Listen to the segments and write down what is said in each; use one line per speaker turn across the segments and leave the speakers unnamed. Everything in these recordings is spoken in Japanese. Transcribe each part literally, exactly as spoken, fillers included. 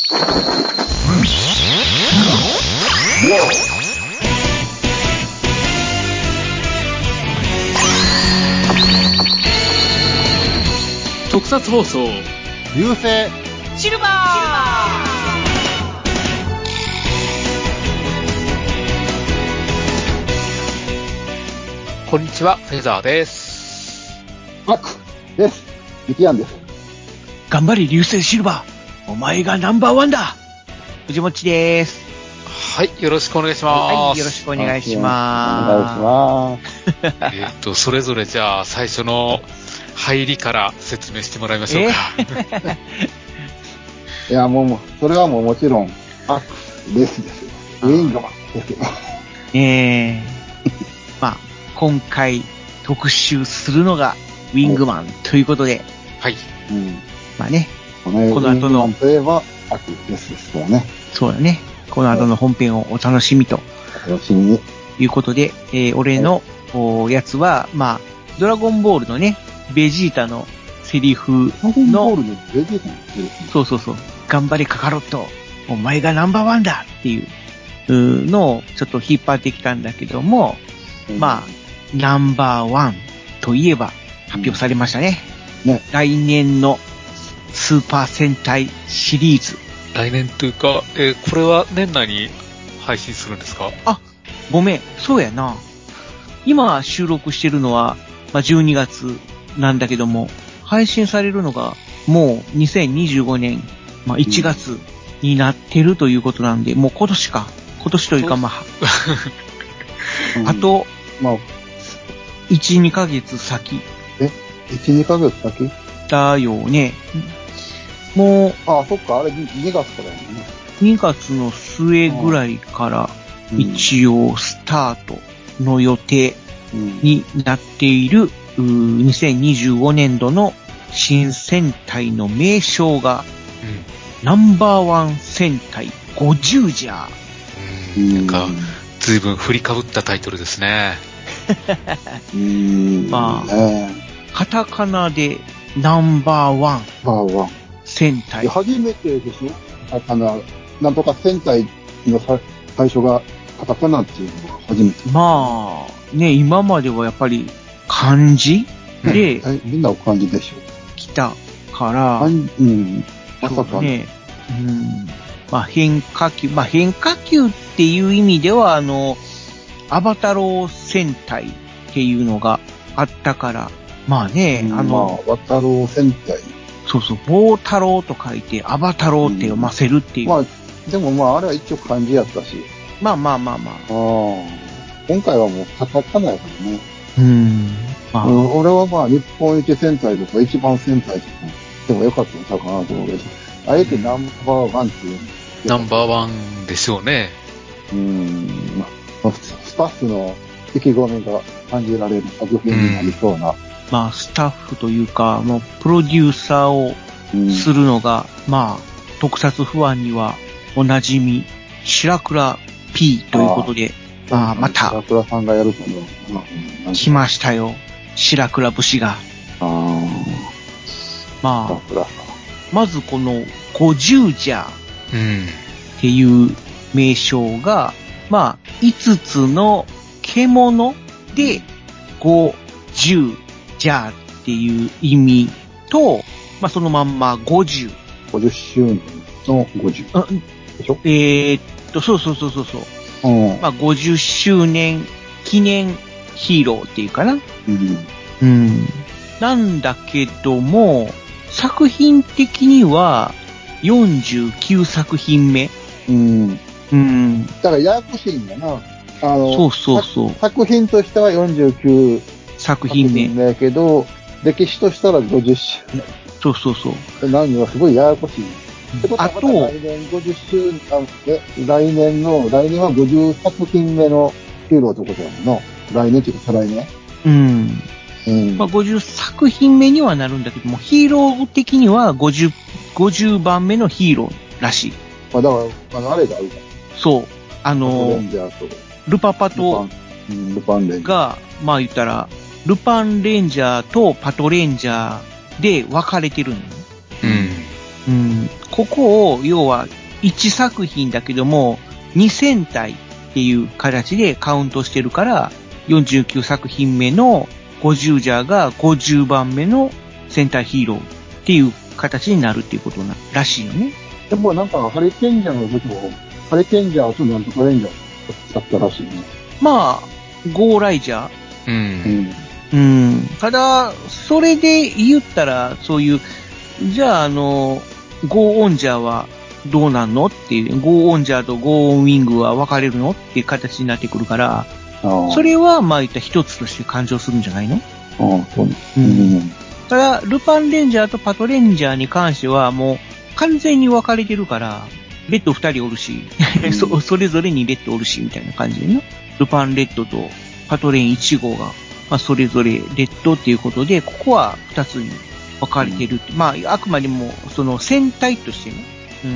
特撮放送
流星
シルバー
こんにちは、フェザーです。
マックです。ミキアンです。
頑張れ流星シルバー、お前がナンバーワンだ。藤もっちです。
はい、よろしくお願いします。
はい、よろしくお願いします。
お願いします。えっと、それぞれじゃあ最初の入りから説明してもらいましょうか。
いや、もう、もう、それはもうもちろん、アックスレースですよ。ウィングマンですよ。
えー、まあ、今回特集するのがウィングマンということで。
はい。
うん、
まあね、
この後の。ウィングマンといえば、アックスレースですからね。
そうだね。この後の本編をお楽しみと。
お楽しみに。
いうことで、えー、俺の、はい、やつは、まあ、ドラゴンボールのね、ベジータのセリフの、ドラゴンボールのベジータのセリフ、そうそうそう、頑張れカカロット、お前がナンバーワンだっていうのをちょっと引っ張ってきたんだけども、うん、まあ、ナンバーワンといえば発表されましたね。うん、ね、来年のスーパー戦隊シリーズ。
来年というか、えー、これは年内に配信するんですか？
あ、ごめん、そうやな。今収録してるのは、まあ、じゅうにがつなんだけども、配信されるのがもうにせんにじゅうごねん、まあ、いちがつになってるということなんで、うん、もう今年か。今年というかまあ、あと、まあ、いち、にかげつ先。
え ?いち、にかげつ先
だよね。もう、
ああ、そっか、あれにがつからやね。
にがつの末ぐらいから一応スタートの予定になっている、うん、にせんにじゅうごねんどの新戦隊の名称が、うん、ナンバーワン戦隊ごじゅうじゃ。
うん、なんか、ずいぶん振りかぶったタイトルですね。
うーん
まあ、カタカナでナンバーワン。
ナンバーワン。
戦隊。
初めてでしょ？カタカナ、なんとか戦隊の最初がカタカナっていうのが初めて。
まあ、ね、今まではやっぱり漢字で、
うん、みんな漢字でしょ。
来たから、
うん、まさか
ね、うん、まあ変化球、まあ変化球っていう意味では、あの、アバタロー戦隊っていうのがあったから、まあね、うん、あの、
まあ、アバタロー戦隊。
そうそう、棒太郎と書いて、アバタローって読ませるっていう。
うん、まあ、でもまあ、あれは一応漢字やったし。
まあまあまあまあ。あ
今回はもうカタカナやからね。
うん。
まあ、うん、俺はまあ、日本一戦隊とか一番戦隊とかでもよかったんちゃうかなと思うけど、あえてナンバーワンっていう。
ナンバーワンでしょうね。
うん。まあ、スタッフの意気込みが感じられる作品になりそうな。うん、
まあ、スタッフというか、もう、プロデューサーをするのが、うん、まあ、特撮ファンにはおなじみ、白倉 P ということで、あまあ、また、
白倉さんがやるとね、
来ましたよ。白倉節が。
あ
まあ、まずこの、ごじゅうじゃっていう名称が、まあ、いつつの獣で、ごじゅうじゃっていう意味と、まあそのまんまごじゅう。
ごじゅっしゅうねんのごじゅう。でしょ？
えー、っと、そうそうそうそうそう。
うん、
まあごじゅっしゅうねん記念ヒーローっていうかな。
うん。
うん。なんだけども、作品的にはよんじゅうきゅうさく品目。
うん。
うん。
だからややこしいんだな。あの、
そうそうそう。
作品としてはよんじゅうきゅう
作品目。
だけど、歴史としたらごじゅっしゅうねん。
そうそうそう。
何がすごいややこしい。
あと、
来年ごじゅっしゅうねん、来年の、来年はごじゅうさく品目のヒーローってことやもんな。来年っていうか再来年。
うん。うん、まあごじゅっさく品目にはなるんだけども、ヒーロー的にはごじゅう、ごじゅうばんめのヒーローらしい。
まあだから、あの、あれがあるから。
そう。あの、
レンジャーと
ルパパと、
ルパン、ルパンレンジャー
が、まあ言ったら、ルパンレンジャーとパトレンジャーで分かれてるの。
うん。
うん。ここを、要は、 いち作品だけども、に戦隊っていう形でカウントしてるから、よんじゅうきゅう作品目のごじゅうジャーがごじゅうばんめの戦隊ヒーローっていう形になるっていうことな、らしいよね。
でもなんか、ハリケンジャーの時も、ハリケンジャーとなんとかレンジャーだったらしいね。
まあ、ゴーライジャー。
うん。
うん。うん。ただ、それで言ったら、そういう、じゃあ、あの、ゴーオンジャーはどうなんのっていう、ゴーオンジャーとゴーオンウィングは分かれるのっていう形になってくるから、それは、まあ言った一つとして誕生するんじゃないの？
ああ、そうね。
うん。ただ、ルパンレンジャーとパトレンジャーに関しては、もう完全に分かれてるから、レッド二人おるし、うん、そ, それぞれにレッドおるし、みたいな感じでね。ルパンレッドとパトレンいち号が、まあそれぞれレッドっていうことで、ここは二つに分かれてるって。うん、まあ、あくまでも、その戦隊としてね。うん。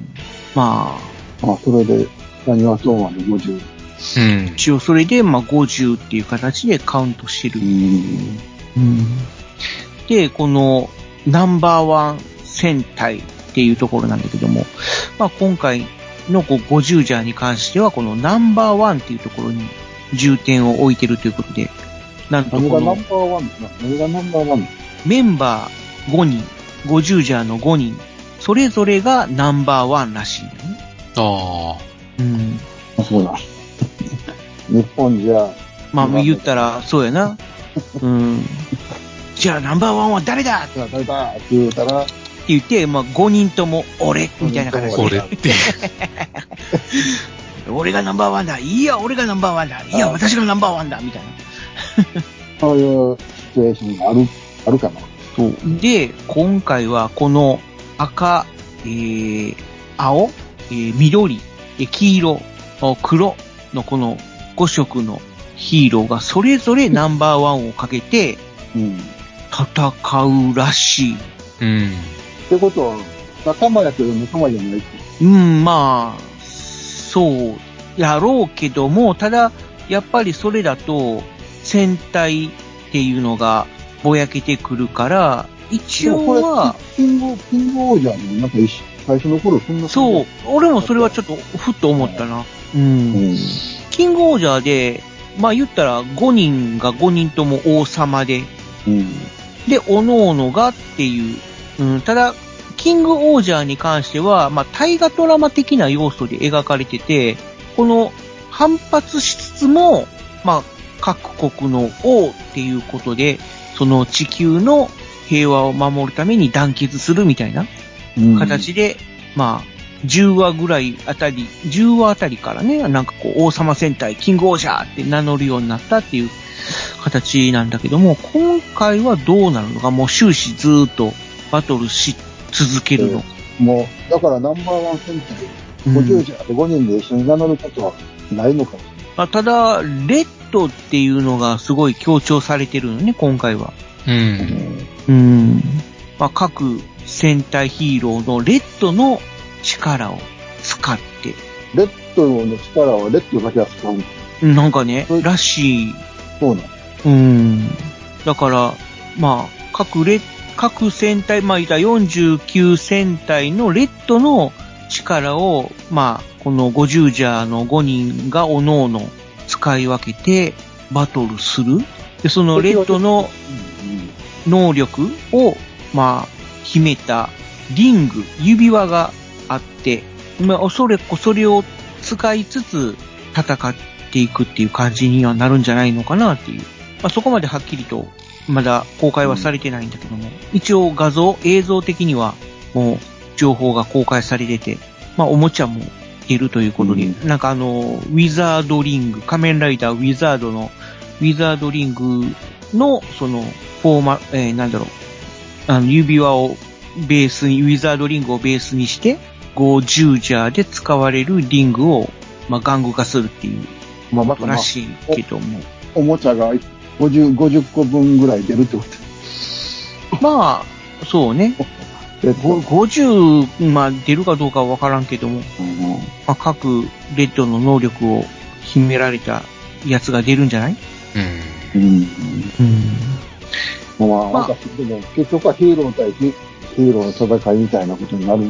まあ。
まあ、それで、ラニワトーマンでごじゅう。
うん、一応それで、まあ、ごじゅうっていう形でカウントしてる。うんうん、で、このナンバーワン戦隊っていうところなんだけども、まあ、今回のごじゅうジャーに関しては、このナンバーワンっていうところに重点を置いてるということで、なんとこの、
何がナンバーワン何がナンバーワン
メンバーごにん、ごじゅうジャーのごにん、それぞれがナンバーワンらしいんだよね。
ああ。
うん。
そうだ。日本じゃ。
まあ、言ったら、そうやな。うん。じゃあ、ナンバーワンは誰だ
じゃあ、誰だって言うたら。って
言って、まあ、ごにんとも、俺みたいな形で。
俺って。
俺がナンバーワンだ。いや、俺がナンバーワンだ。いや、私がナンバーワンだ。みたいな。
そういうシチュエーションがある、あるかな。
そう。で、今回は、この赤、えー、青、えー、緑、黄色、黒のこのご色のヒーローがそれぞれナンバーワンをかけて戦うらしい。
うん。
ってことは、仲間やけど仲間じゃないって。
うん、まあ、そうやろうけども、ただ、やっぱりそれだと戦隊っていうのがぼやけてくるから、一応は、
キング、キングオージャーのなんか一緒最初の頃そんな。
そう、俺もそれはちょっとふっと思ったな。うん。うん、キングオージャーで、まあ言ったらごにんがごにんとも王様で、うん、で、各々がっていう、うん、ただ、キングオージャーに関しては、まあ大河ドラマ的な要素で描かれてて、この反発しつつも、まあ各国の王っていうことで、その地球の平和を守るために団結するみたいな形で、うん、まあ、じゅうわぐらいあたり、じゅうわあたりからね、なんかこう、王様戦隊、キングオージャーって名乗るようになったっていう形なんだけども、今回はどうなるのか、もう終始ずーっとバトルし続けるの。
えー、もう、だからナンバーワン戦隊、ごじゅうジャーでごにんで一緒に名乗ることはないのかもしれない。
まあ、ただ、レッドっていうのがすごい強調されてるのね、今回は。
うん。
うん。まあ、各戦隊ヒーローのレッドの力を使って。
レッドの力はレッドだけは使うんだ。
なんかね、らしい。
そうなの。
うん。だから、まあ、各レ各戦隊、まあ、いたよんじゅうきゅう戦隊のレッドの力を、まあ、このごじゅうジャーのごにんが各々使い分けてバトルする。で、そのレッドの能力を、まあ、秘めたリング、指輪があって、まあ、おそれこそれを使いつつ戦っていくっていう感じにはなるんじゃないのかなっていう。まあ、そこまではっきりとまだ公開はされてないんだけども、うん、一応画像、映像的にはもう情報が公開されてて、まあ、おもちゃも出るということで、うん、なんかあの、ウィザードリング、仮面ライダーウィザードの、ウィザードリングの、その、フォーマ、えー、なんだろう、あの、指輪をベースに、ウィザードリングをベースにして、ごじゅうジャーで使われるリングを、まあ、玩具化するっていう、まあ、またらしいけども。
お, おもちゃがごじゅう、ごじゅっこぶんぐらい出るってこと？
まあ、そうね。ごじゅう、まあ、出るかどうかはわからんけども、うんまあ、各レッドの能力を秘められたやつが出るんじゃない？うん。うん。
うん。まあ、まあ、でも結局はヒーロー対ヒーローの戦いみたいなことになる。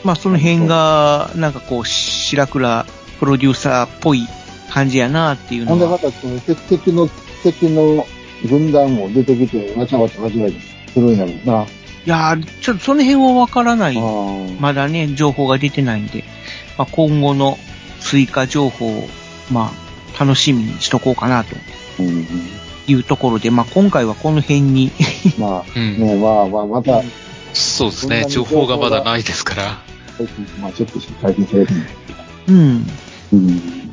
まあその辺が、なんかこう、白倉プロデューサーっぽい感じやなっていうのは。
ほんでまたその敵の、敵の軍団も出てきて、わちゃわちゃわちゃわちゃするんやろうな。
いやー、ちょっとその辺はわからない。
あ
まだね、情報が出てないんで、まあ、今後の追加情報を、まあ、楽しみにしとこうかなというところで、まあ今回はこの辺に。
まあ、ね、まあまあ、また。
そうですね、情報がまだないですから。
まあちょっと最近されてない。
うん。
うん。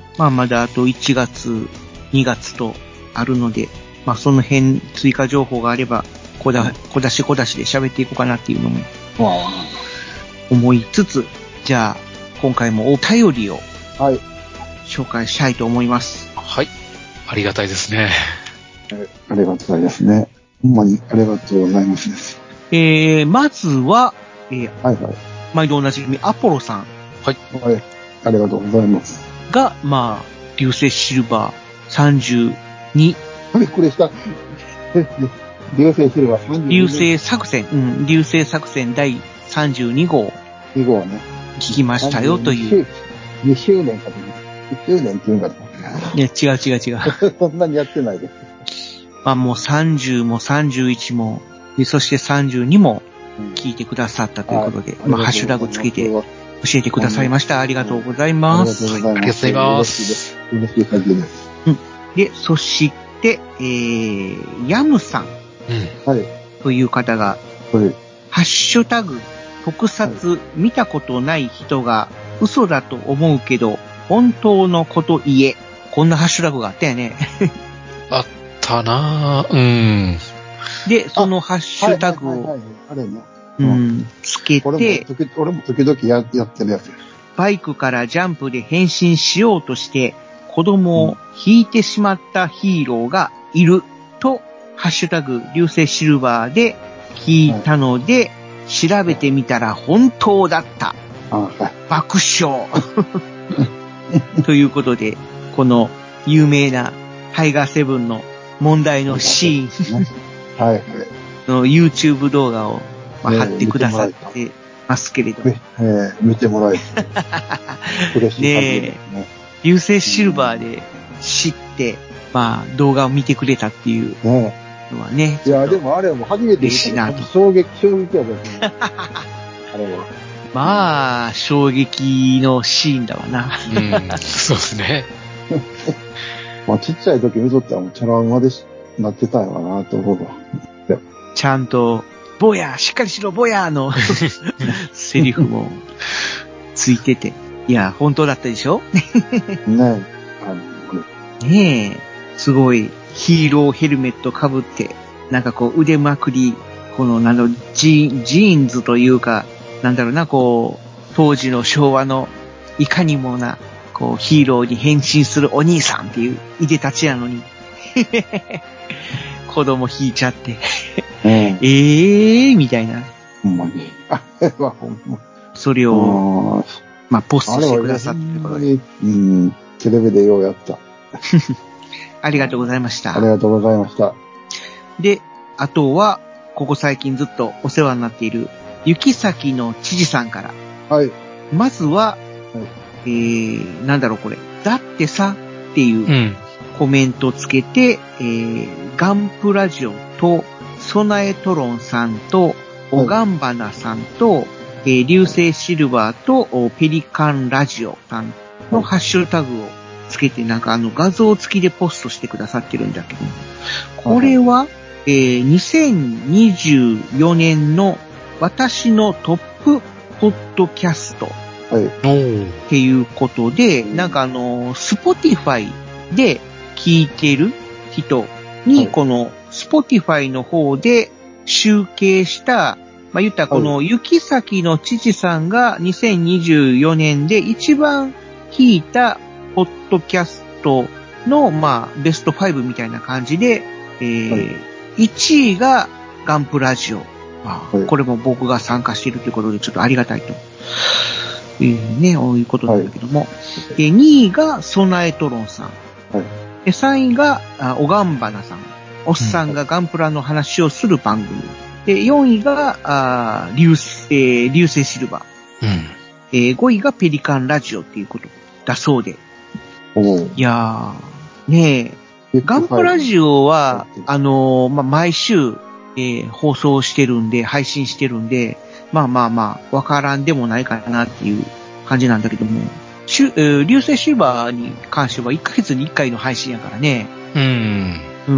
まあまだあといちがつ、にがつとあるので、まあその辺追加情報があれば、小だ、小出し小出しで喋っていこうかなっていうのも、思いつつ、じゃあ、今回もお便りを、はい。紹介したいと思います。
はい。ありがたいですね。
ありがたいですね。ほんまにありがとうございますです。
えー、まずは、えー、
はいはい。
毎度おなじみ、アポロさん。
はい。
はい。ありがとうございます。
が、まあ、流星シルバーさんじゅうに。
びっくりした。流星シルバーさんじゅうに。
流星作戦、うん、流星作戦だいさんじゅうに号。
に号ね。
聞きましたよという。
にしゅうねんかと思った。いっしゅうねんって言うんかと思った。
いや、違う違う違う。
そんなにやってないです。
まあもうさんじゅうもさんじゅういちも、そしてさんじゅうにも聞いてくださったということで、うん、まあハッシュタグつけて教えてくださいました。ありがとうございます。
ありがとうございます。嬉しい限りです。
うん。で、そして、えー、ヤムさん。
うん。はい。
という方が、
はい。
ハッシュタグ、特撮見たことない人が嘘だと思うけど、本当のこと言え。こんなハッシュタグがあったよね。
あったなぁ。うん。
で、そのハッシュタグを、うん、つけて、
俺も時俺も時々ややってるやつ。
バイクからジャンプで変身しようとして、子供を引いてしまったヒーローがいると、ハッシュタグ、流星シルバーで聞いたので、はい、調べてみたら本当だった。
はい、
爆笑ということで、この有名なタイガーセブンの問題のシーン
はいはい、
の YouTube 動画を、まあ、貼ってくださってますけれども。
えー、見てもらえて嬉しい
ねえ。流星シルバーで知って、まあ動画を見てくれたっていうのはね。ね
いや、でもあれはもう初めて見たと。衝撃、衝撃やですね。あれは。
まあ、衝撃のシーンだわな。
うん、そうですね。
まあ、ちっちゃい時見とったらもうチャラウマでなってたんやなと思うわ。
ちゃんと、ボヤしっかりしろ、ボヤのセリフもついてて。いや、本当だったでしょね
え。
ねえ。すごい、ヒーローヘルメット被って、なんかこう腕まくり、この、なんだろう、ジー、ジーンズというか、なんだろうな、こう、当時の昭和の、いかにもな、こう、ヒーローに変身するお兄さんっていう、いでたちやのに、子供引いちゃって、うん、ええー、みたいな。
ほんまに。あれはほんま。
それを、まあ、ポストしてくださってることで。
うん、テレビでようやった。
ありがとうございました。
ありがとうございました。
で、あとは、ここ最近ずっとお世話になっている、雪崎の知事さんから。
はい。
まずは、はい、えー、なんだろうこれ。だってさ、っていうコメントをつけて、うん、えー、ガンプラジオと、ソナエトロンさんと、オガンバナさんと、はい、えー、流星シルバーと、ペリカンラジオさんのハッシュタグをつけて、なんかあの画像付きでポストしてくださってるんだけど、これは、えー、にせんにじゅうよねんの私のトップポッドキャストっていうことで、なんかあの、スポティファイで聞いてる人に、このスポティファイの方で集計した、まあ、言ったらこの雪崎の知事さんがにせんにじゅうよねんで一番聞いたポッドキャストの、まあ、ベストファイブみたいな感じで、えーはい、いちいがガンプラジオ。まあはい、これも僕が参加しているということでちょっとありがたいと。えー、ね、こういうことなんだけども。はい、でにいがソナエトロンさん。はい、でさんいがオガンバナさん。おっさんがガンプラの話をする番組。で、よんいが、あ流星、えー、流星シルバー。 えー、ごいがペリカンラジオっていうことだそうで。
お
いやー、ねえ、ガンプラジオは、あのー、まあ、毎週、えー、放送してるんで、配信してるんで、まあまあまあ、わからんでもないかなっていう感じなんだけども、しゅ、えー、流星シルバーに関してはいっかげつにいっかいの配信やからね。
うん。
うん。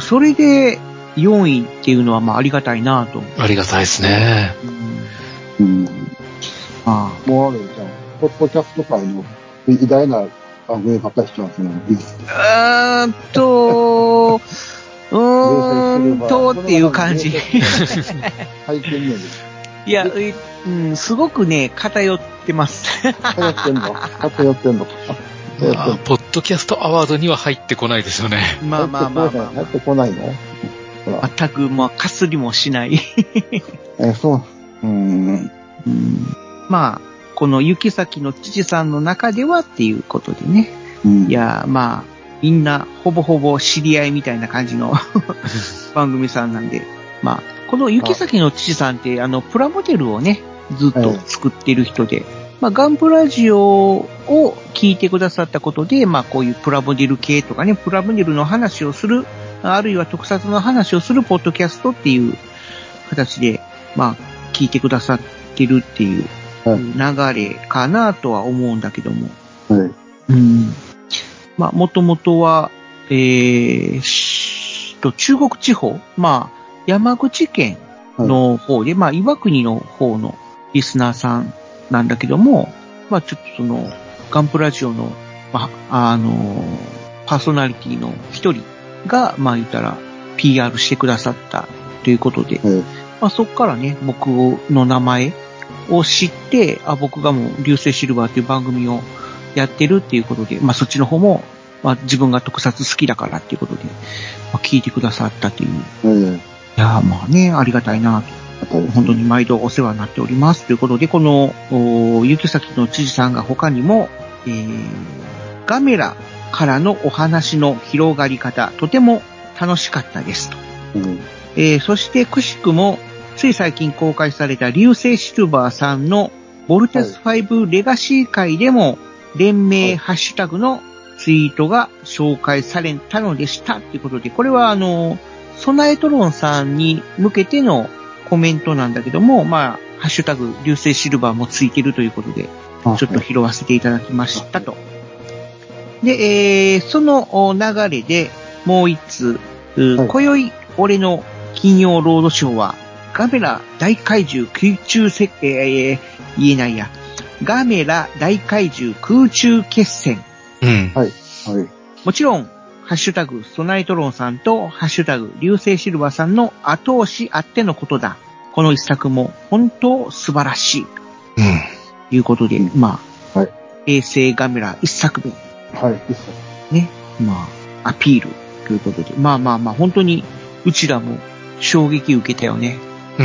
それでよんいっていうのはまあありがたいなと。
ありがたいですね。
うん。うん、
ああ。
もうあれじゃん。ポッドキャスト界の偉大な番組ばっかりしちゃうんですね。
うーんと、うーんとっていう感じ。
最近ね。
いや、うん、すごくね、偏ってます。
偏ってんの偏ってんの
まあ、ポッドキャストアワードには入ってこないですよね。
まあまあまあまあ。
入ってこないの
全く、まあ、かすりもしない。
え、そう。うーん。
うん、まあ、この行き先の父さんの中ではっていうことでね。うん、いや、まあ、みんなほぼほぼ知り合いみたいな感じの番組さんなんで、まあ、この行き先の父さんって、あの、プラモデルをね、ずっと作っている人で、まあ、ガンプラジオを聞いてくださったことで、まあ、こういうプラモデル系とかね、プラモデルの話をする、あるいは特撮の話をするポッドキャストっていう形で、まあ、聞いてくださってるっていう流れかなとは思うんだけども。
はい。
うん。まあ、もともとは、えー、と、中国地方、まあ、山口県の方で、はい、まあ、岩国の方のリスナーさんなんだけども、まあ、ちょっとその、ガンプラジオの、まあ、あの、パーソナリティの一人が、まあ、言ったら、ピーアール してくださったということで、はい、まあ、そこからね、僕の名前を知って、あ、僕がもう、流星シルバーという番組をやってるっていうことで、まあ、そっちの方も、まあ、自分が特撮好きだからっていうことで、まあ、聞いてくださったという。うん、いや、まあね、ありがたいなと。本当に毎度お世話になっております。ということで、この、行き先の知事さんが他にも、えー、ガメラからのお話の広がり方、とても楽しかったですと。うんえー、そして、くしくも、つい最近公開された流星シルバーさんのボルテスファイブレガシー会でも、連名ハッシュタグのツイートが紹介されたのでしたということで、これはあの、ソナエトロンさんに向けてのコメントなんだけども、まあ、ハッシュタグ、流星シルバーもついているということで、ちょっと拾わせていただきましたと。で、えー、その流れで、もう一つ、はい、今宵、俺の金曜ロードショーは、ガメラ大怪獣空中せ、えー、言えないや。ガメラ大怪獣空中決戦。
うん。
はい。はい。
もちろん、ハッシュタグ、ソナイトロンさんと、ハッシュタグ、流星シルバーさんの後押しあってのことだ。この一作も本当素晴らしい。
うん。
ということで、ま
あ、はい。
平成ガメラ一作目。
はい、一作
目。ね。まあ、アピールということで。まあまあまあ、本当に、うちらも衝撃受けたよね。
うん、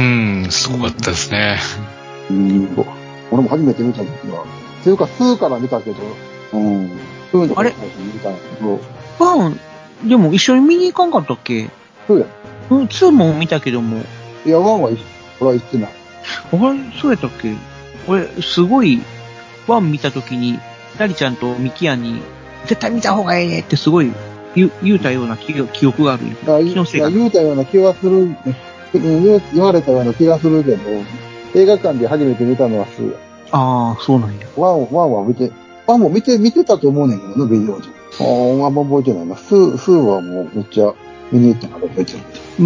すごかったですね。
うん。俺も初めて見た時は、というか、ツーから見たけど、うん。
あれ
見たんやけど。
ワン、でも一緒に見に行かんかったっけ？
そうや。
うん、ツーも見たけども。
いや、ワンは一緒、俺は行ってない。
あれ、そうやったっけ？俺、すごい、ワン見たときに、ダリちゃんとミキヤンに、絶対見た方がええねってすごい言う、言うたような記憶がある。
気のせいか。言うたような気がする、言われたような気がするけど、映画館で初めて見たのはツーや。
ああ、そうなんや。
ワン、ワンは見て、ワンも見て、見てたと思うねんけどな、ビデオで。ああ、あんま覚えてないな。スー、スーはもうめっちゃ見に行ったから覚えてる。
うん、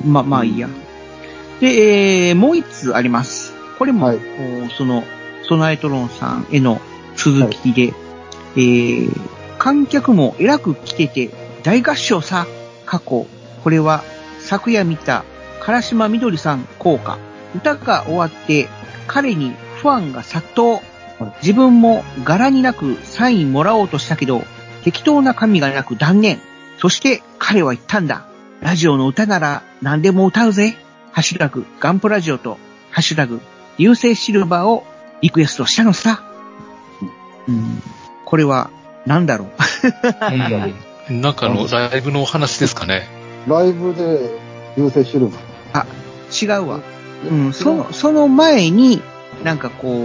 まあまあいいや。で、えー、もう一つあります。これも、はい、その、ソナエトロンさんへの続きで、はい、えー、観客も偉く来てて大合唱さ、過去。これは昨夜見た唐島みどりさん効果。歌が終わって彼にファンが殺到。自分も柄になくサインもらおうとしたけど、適当な紙がなく断念。そして彼は言ったんだ。ラジオの歌なら何でも歌うぜ。ハッシュタグガンプラジオとハッシュタグ流星シルバーをリクエストしたのさ。うん、これは何だろう、
うん、なんかのライブのお話ですかね。
ライブで流星シルバー。
あ、違うわ。うん、その、その前に、なんかこう、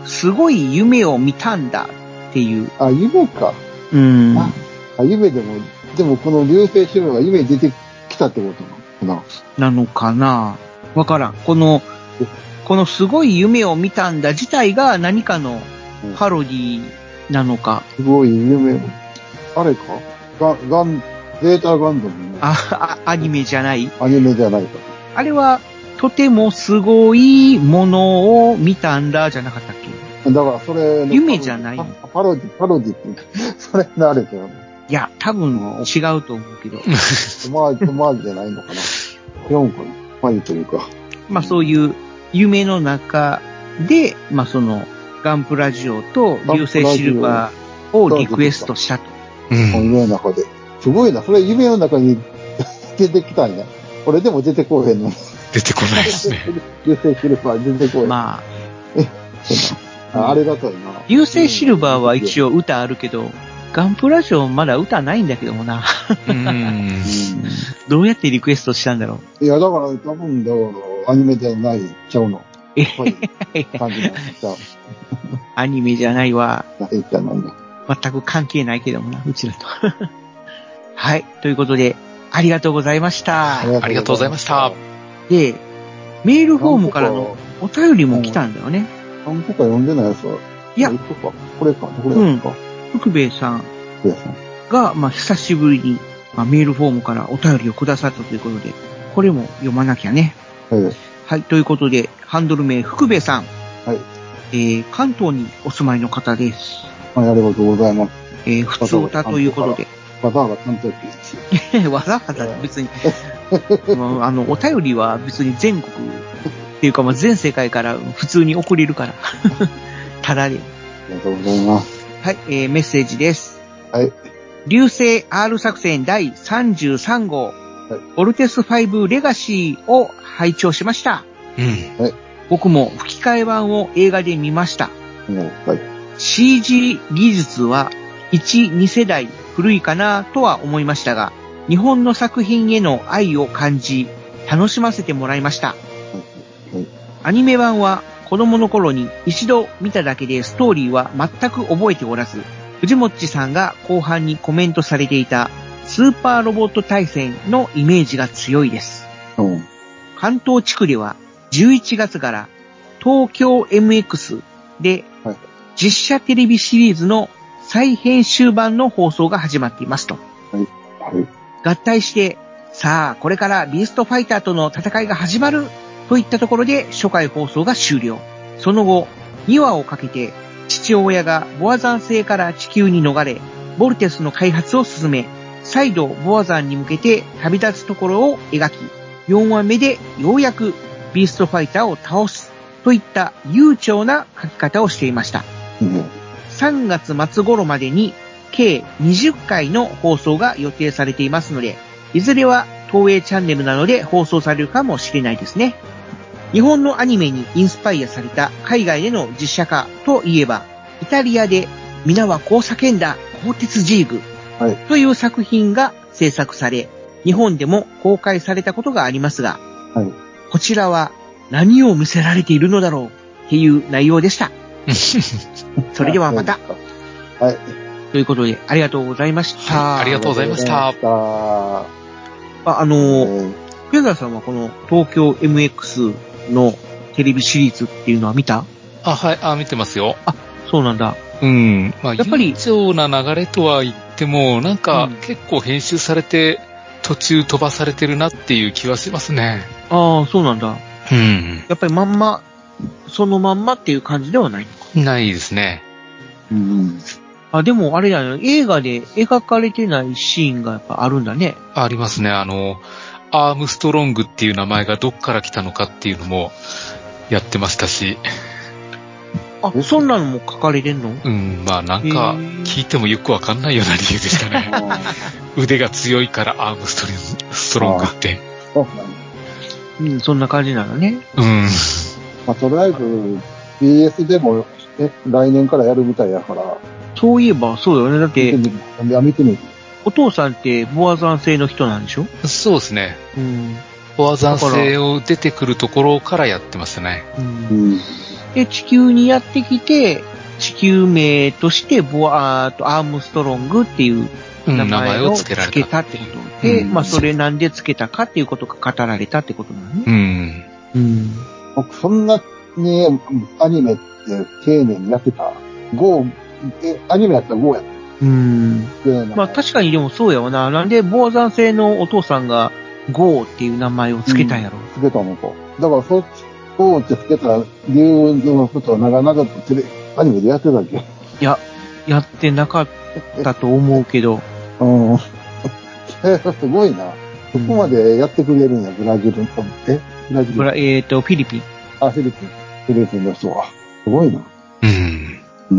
すごい夢を見たんだっていう。
あ、夢か。
うん。
あ、夢でも、でもこの流星シルバーが夢に出てきたってことなのか
な。なのかな。わからん。この、このすごい夢を見たんだ自体が何かのパロディなのか。
すごい夢を。あれかガン、ガン、ゼータガンダムの。
あ、あ、アニメじゃない。
アニメじゃないか。あ
れは、とてもすごいものを見たんだじゃなかったっけ？
だからそれの。
夢じゃない。
パロディ、パロディって、それのあれだよね。
いや、多分違うと思うけど。
まあ、まあじゃないのかな。違うんかな。まあというか。
まあそういう夢の中で、まあその、ガンプラジオと流星シルバーをリクエストしたと。
うん。夢の中で。すごいな。それ夢の中に出てきたんや。これでも出てこうへんの。
出てこないですね。
流星シルバー出てこうへん。まあ。え、あ、ありがたいな。
流星シルバーは一応歌あるけど、ガンプラジオまだ歌ないんだけどもな。うん。どうやってリクエストしたんだろ
う。いや、だから多分、だからアニメじゃないちゃうの。えへ感じになっちゃう。
アニメじゃないわ。
ないじゃないの。
全く関係ないけどもな、うちらと。はい。ということで、ありがとうございました。
ありがとうございました。
で、メールフォームからのお便りも来たんだよね。
何個か読んでないやつは。
いや。
これか、これか。うん。
福兵衛さんが、まあ、久しぶりに、まあ、メールフォームからお便りをくださったということで、これも読まなきゃね。
はい。
はい。ということで、ハンドル名、福兵衛さん。
はい。
えー、関東にお住まいの方です。
はい、ありがとうございます。
えー、普通歌ということで。
わざわざ関東
です。わざわざ別に、あの、お便りは別に全国っていうか、まあ、全世界から普通に送れるから。ただで。
ありがとうございます。
はい、えー、メッセージです。
はい。
流星 R 作戦だいさんじゅうさん号、はい、ボルテスファイブレガシーを拝聴しました。
うん。
はい。
僕も吹き替え版を映画で見ました。
はい。
シージー 技術はいち、に世代古いかなとは思いましたが、日本の作品への愛を感じ、楽しませてもらいました。はい。アニメ版は子供の頃に一度見ただけでストーリーは全く覚えておらず、藤もっちさんが後半にコメントされていたスーパーロボット対戦のイメージが強いです。
うん、
関東地区ではじゅういちがつから東京 エムエックス で実写テレビシリーズの再編集版の放送が始まっていますと。
はいはい、
合体して、さあこれからビーストファイターとの戦いが始まるといったところで初回放送が終了。その後、にわをかけて父親がボアザン星から地球に逃れ、ボルテスの開発を進め、再度ボアザンに向けて旅立つところを描き、よんわめでようやくビーストファイターを倒すといった悠長な書き方をしていました。
うん、
さんがつ末頃までに計にじゅっかいの放送が予定されていますので、いずれは東映チャンネルなどで放送されるかもしれないですね。日本のアニメにインスパイアされた海外での実写化といえば、イタリアで皆はこう叫んだ鋼鉄ジーグという作品が制作され、日本でも公開されたことがありますが、
はい、
こちらは何を見せられているのだろうっていう内容でした。それではまた。
はい。
ということで、ありがとうございました。
はい、ありがとうございました。
あ、あのー、フェザーさんはこの東京 エムエックス のテレビシリーズっていうのは見た？
あ、はい、あ、見てますよ。
あ、そうなんだ。
うん。まあ、やっぱり、悠長な流れとは言っても、なんか、結構編集されて、途中飛ばされてるなっていう気はしますね。
ああ、そうなんだ。
うん。
やっぱりまんま、そのまんまっていう感じではないのか？
ないですね。
うん。
あ、でもあれだよ、映画で描かれてないシーンがやっぱあるんだね。
ありますね。あの、アームストロングっていう名前がどっから来たのかっていうのもやってましたし。
あ、そんなのも書かれてんの？
うん、まあなんか聞いてもよくわかんないような理由でしたね。腕が強いからアームストリストロングって。
うん、そんな感じなのね。
うん。
まあ、とりあえず ビーエス でもえ来年からやるみたいやから。
そういえばそうよね。だって、
見てみる。見てみる。
お父さんってボアザン星の人なんでしょ？
そうですね。
うん。
ボアザン星を出てくるところからやってますね。
うん。 で、地球にやってきて、地球名としてボアーとアームストロングっていう名前を付けたってことで、うん、まあそれなんで付けたかっていうことが語られたってことなのね。
うん。
うん。
僕そんなにアニメって丁寧にやってた。ゴー、え、アニメやったらゴーやった。
うん。まあ確かにでもそうやわな。なんでボアザン星のお父さんがゴーっていう名前を付けたんやろ。
うん、付けたのか。だからそっち、ゴーって付けた理由のことを長々とテレアニメでやってたっけ？
いや、やってなかったと思うけど。
うん。すごいな。そこまでやってくれるんや、ブラジルの。えブラジル
ブラ、えっと、フィリピン。
あ、フィリピン。フィリピンの人は。すごいな。
うん。
うん。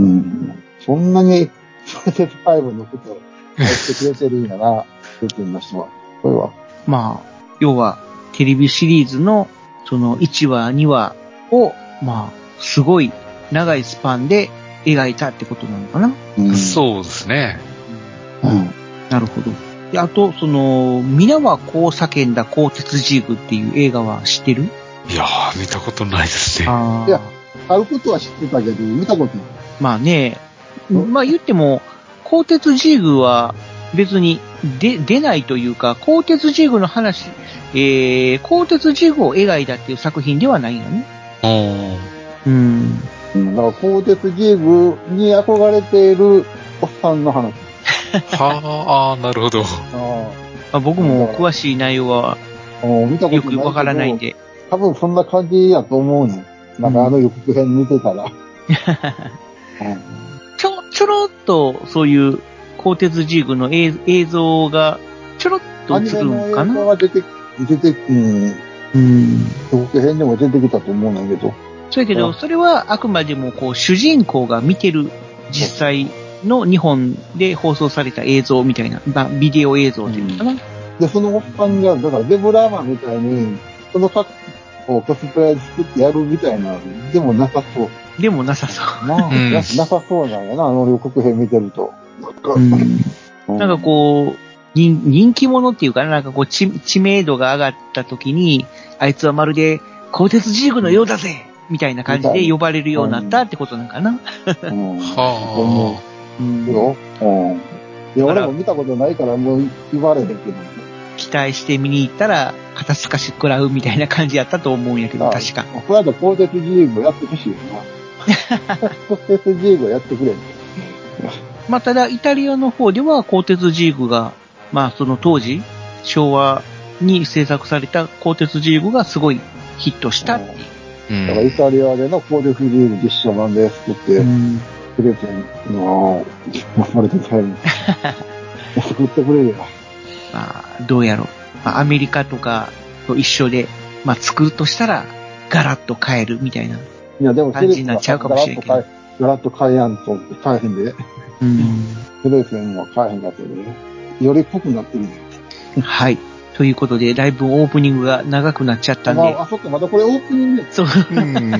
そんなに、プレゼントファイブのことをやってくれてるんやな、フィリピンの人は。それは。
まあ、要は、テレビシリーズの、そのいちわ、にわを、まあ、すごい長いスパンで描いたってことなのかな、
うん、そうですね。
うん。なるほど。で、あと、その、皆はこう叫んだ鋼鉄ジーグっていう映画は知ってる？
いやー、見たことないですね。
あいや、あることは知ってたけど、見たことない。
まあね、まあ言っても、鋼鉄ジーグは別に出、出ないというか、鋼鉄ジーグの話、えー、鋼鉄ジーグを描いたっていう作品ではないよね。うん。
うん。だから鋼鉄ジーグに憧れているおっさんの話。
はあ、なるほど。
ああ僕も詳しい内容はよくわからないんで。
多分そんな感じやと思うね。なんかあの予告編見てたら。うん、
ちょ、ちょろっとそういう鋼鉄ジーグの映映像がちょろっと映るのかな。
映像が出て、出て、うん。うん。予告編でも出てきたと思うんだけど。
そうやけど、それはあくまでもこう主人公が見てる実際の日本で放送された映像みたいな、まあ、ビデオ映像っていうのかな、うん。
で、そのおっさんが、だからデブラーマンみたいに、その格好をコスプレで作ってやるみたいな、でもなさそう。
でもなさそう。
な, うん、なさそうなんやな、あの予告編見てると。なんか、
うん、なんかこう、人, 人気者っていうかな、なんかこう知、知名度が上がった時に、あいつはまるで鋼鉄ジーグのようだぜ、みたいな感じで呼ばれるようになったってことなんかな。うん、
は
ぁ。うん。よ。うん。いや、俺も見たことないからもう言われへんけど。
期待して見に行ったら、肩透かし食らうみたいな感じやったと思うんやけど、確か。
この間、鋼鉄ジーグやってほしいよな。鋼鉄ジーグやってくれん。
まあ、ただ、イタリアの方では鋼鉄ジーグが、まあ、その当時、昭和に制作された鋼鉄ジーグがすごいヒットしたっていう。
うん、だからイタリアでの鋼鉄ジーグ実写版で作って、うんくれてんのぁ、あれでさえも。作ってくれるよ。
まあ、どうやろう。まあ、アメリカとかと一緒で、まあ、作るとしたら、ガラッと変えるみたいな感じになっちゃうかもしれんけど。
ガラッと変えやんと変えへんで。うん。テレビは変えへんかったで、ね。よりっぽくなってるね。
はい。ということで、だいぶオープニングが長くなっちゃったんで。
あ、あそっか、まだこれオープニングや。
そう。
うん、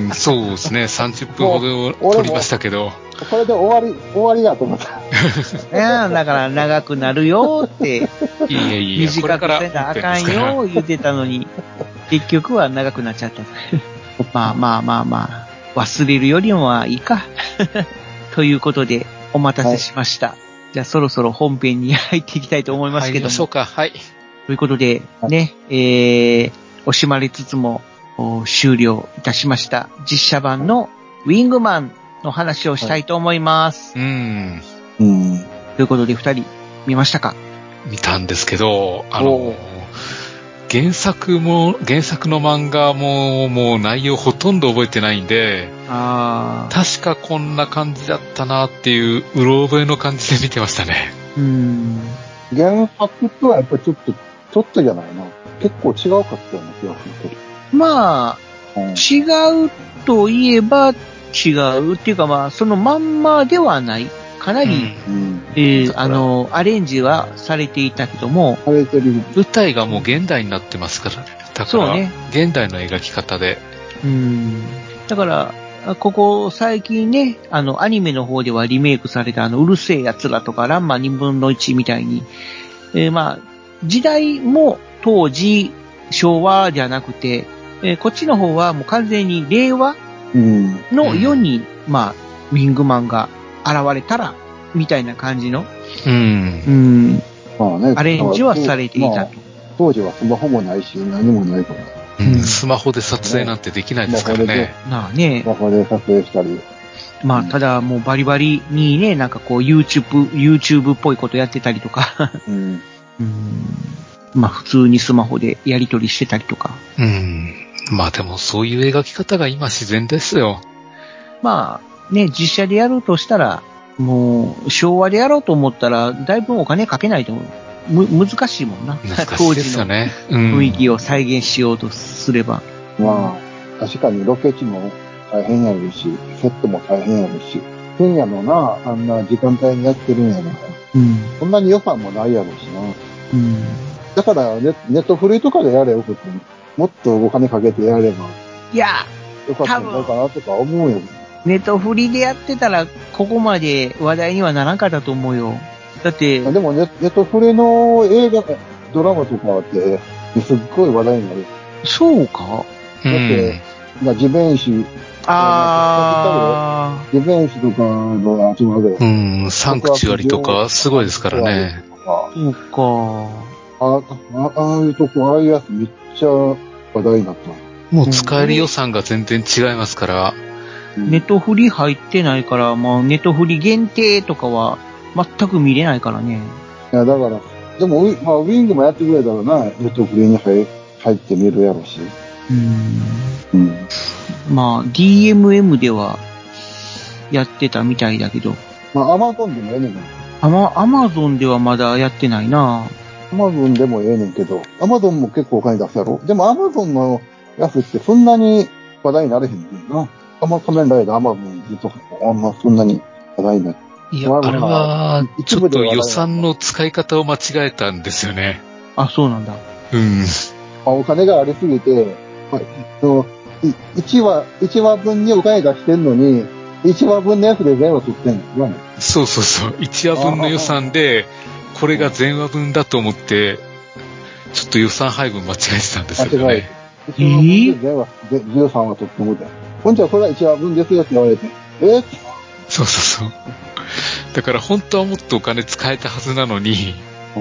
そうですね。さんじゅっぷんほど撮りましたけど。
これで終わり、終わりやと思った。
いやだから長くなるよって。
いやいや、
短くせなあかんよ言ってたのに、結局は長くなっちゃった。まあまあまあまあ、忘れるよりもはいいか。ということで、お待たせしました。はい、じゃあそろそろ本編に入っていきたいと思いますけども。
入りましょうか。はい。
ということで、ね、えー、惜しまれつつも終了いたしました。実写版のウィングマンの話をしたいと思います。
はい、うん。
うん。ということで、二人見ましたか？
見たんですけど、あの、原作も、原作の漫画ももう内容ほとんど覚えてないんで、
あ
確かこんな感じだったなっていう、うろ覚えの感じで見てましたね。
うん。
原作とはやっぱりちょっと、ちょっとじゃないな。結構違うかったような気がするけど。
まあ、うん、違うといえば違うっていうかまあ、そのまんまではない。かなり、うんえー、あの、アレンジはされていたけども、
舞台がもう現代になってますからね。だから、
ね、
現代の描き方で。
うん。だから、ここ最近ね、あの、アニメの方ではリメイクされたあの、うるせえ奴らとか、ランマにぶんのいちみたいに、えー、まあ、時代も当時、昭和じゃなくて、えー、こっちの方はもう完全に令和の世に、うん、まあ、ウィングマンが現れたら、みたいな感じの、
うん。
うん。
まあね、
アレンジはされていたと。まあ、
当時はスマホもないし、何もないから。
うん、スマホで撮影なんてできないですからね。
まあね。
スマホで撮影したり。
まあ、ただもうバリバリにね、なんかこう YouTube、YouTube っぽいことやってたりとか。うん。うん。まあ普通にスマホでやり取りしてたりとか。
うん。まあでもそういう描き方が今自然ですよ。
まあね、実写でやるとしたら、もう昭和でやろうと思ったら、だいぶお金かけないとむ難しいもんな。
難しいですよね。
雰囲気を再現しようとすれば。
うん、まあ、確かにロケ地も大変やるし、セットも大変やるし、変やのな、あんな時間帯にやってるんやな。うん。そんなに予算もないやろうしな。うん。だからネ、ネットフリとかでやれよ、もっとお金かけてやれば。
いや、
よかったんじゃないかなとか思うよ。
ネットフリでやってたら、ここまで話題にはならんかったと思うよ。だって。
でもネ、ネットフリの映画、ドラマとかって、すっごい話題になる。
そうか？
だって、うん、地面師、
あ
ー。地面師とかの集まる。
うん、サンクチュアリとか、すごいですからね。
そうか。
ああ、ああいうとこ、ああいうやつめっちゃ話題になった。
もう使える予算が全然違いますから。
うん、ネットフリ入ってないから、まあ、ネットフリ限定とかは全く見れないからね。
いや、だから、でも、まあ、ウィングもやってくれたらな、ネットフリに入入ってみるやろし。うん。
うん。まあ、ディーエムエム ではやってたみたいだけど。
まあ、アマゾンでもええねんけど。
アマ、アマゾンではまだやってないな。
アマゾンでもええねんけど、アマゾンも結構お金出すやろ。でもアマゾンのやつってそんなに話題になれへんねんな。アマ仮面ライダーアマゾンずっとあんまそんなに話題になる。
いや、あれは、ちょっと予算の使い方を間違えたんですよね。
あ、そうなんだ。
うん。
お金がありすぎて、いちわ、いちわぶんにお金出してんのに、いちわぶんのやつで全話取ってんの、ね。
そうそうそう。いちわぶんの予算で、これが全話分だと思って、ちょっと予算配分間違えてたんですよね。
えぇ、全話、じゅうさんわ取ってもて。ほんじゃ、これはいちわぶんですよって言われて。えー、
そうそうそう。だから本当はもっとお金使えたはずなのに。
うん。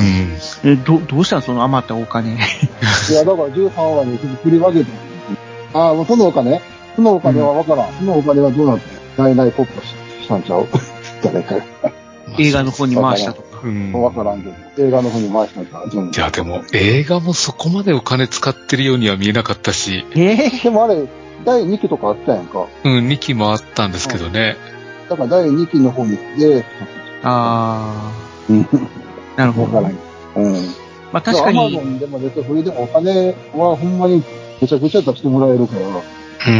え、ど、どうしたんその余ったお金。
いや、だからじゅうさんわに振り分けて。ああ、もうそのお金そのお金はわからん。うん、そのお金はどうなってないない国家したんちゃう誰か。
映画の方に回したとか。
うん。わからんけど。映画の方に回したんちゃう。
いや、でも映画もそこまでお金使ってるようには見えなかったし。
えー、
でもあれ、だいにきとかあったやんか。
うん、にきもあったんですけどね。
だからだいにきの方にで、
ああ。なるほど。わからん。
うん。
まあ確かに。
アマゾンでもネットフリでもお金はほんまにめちゃくちゃ出してもらえるから。
うん。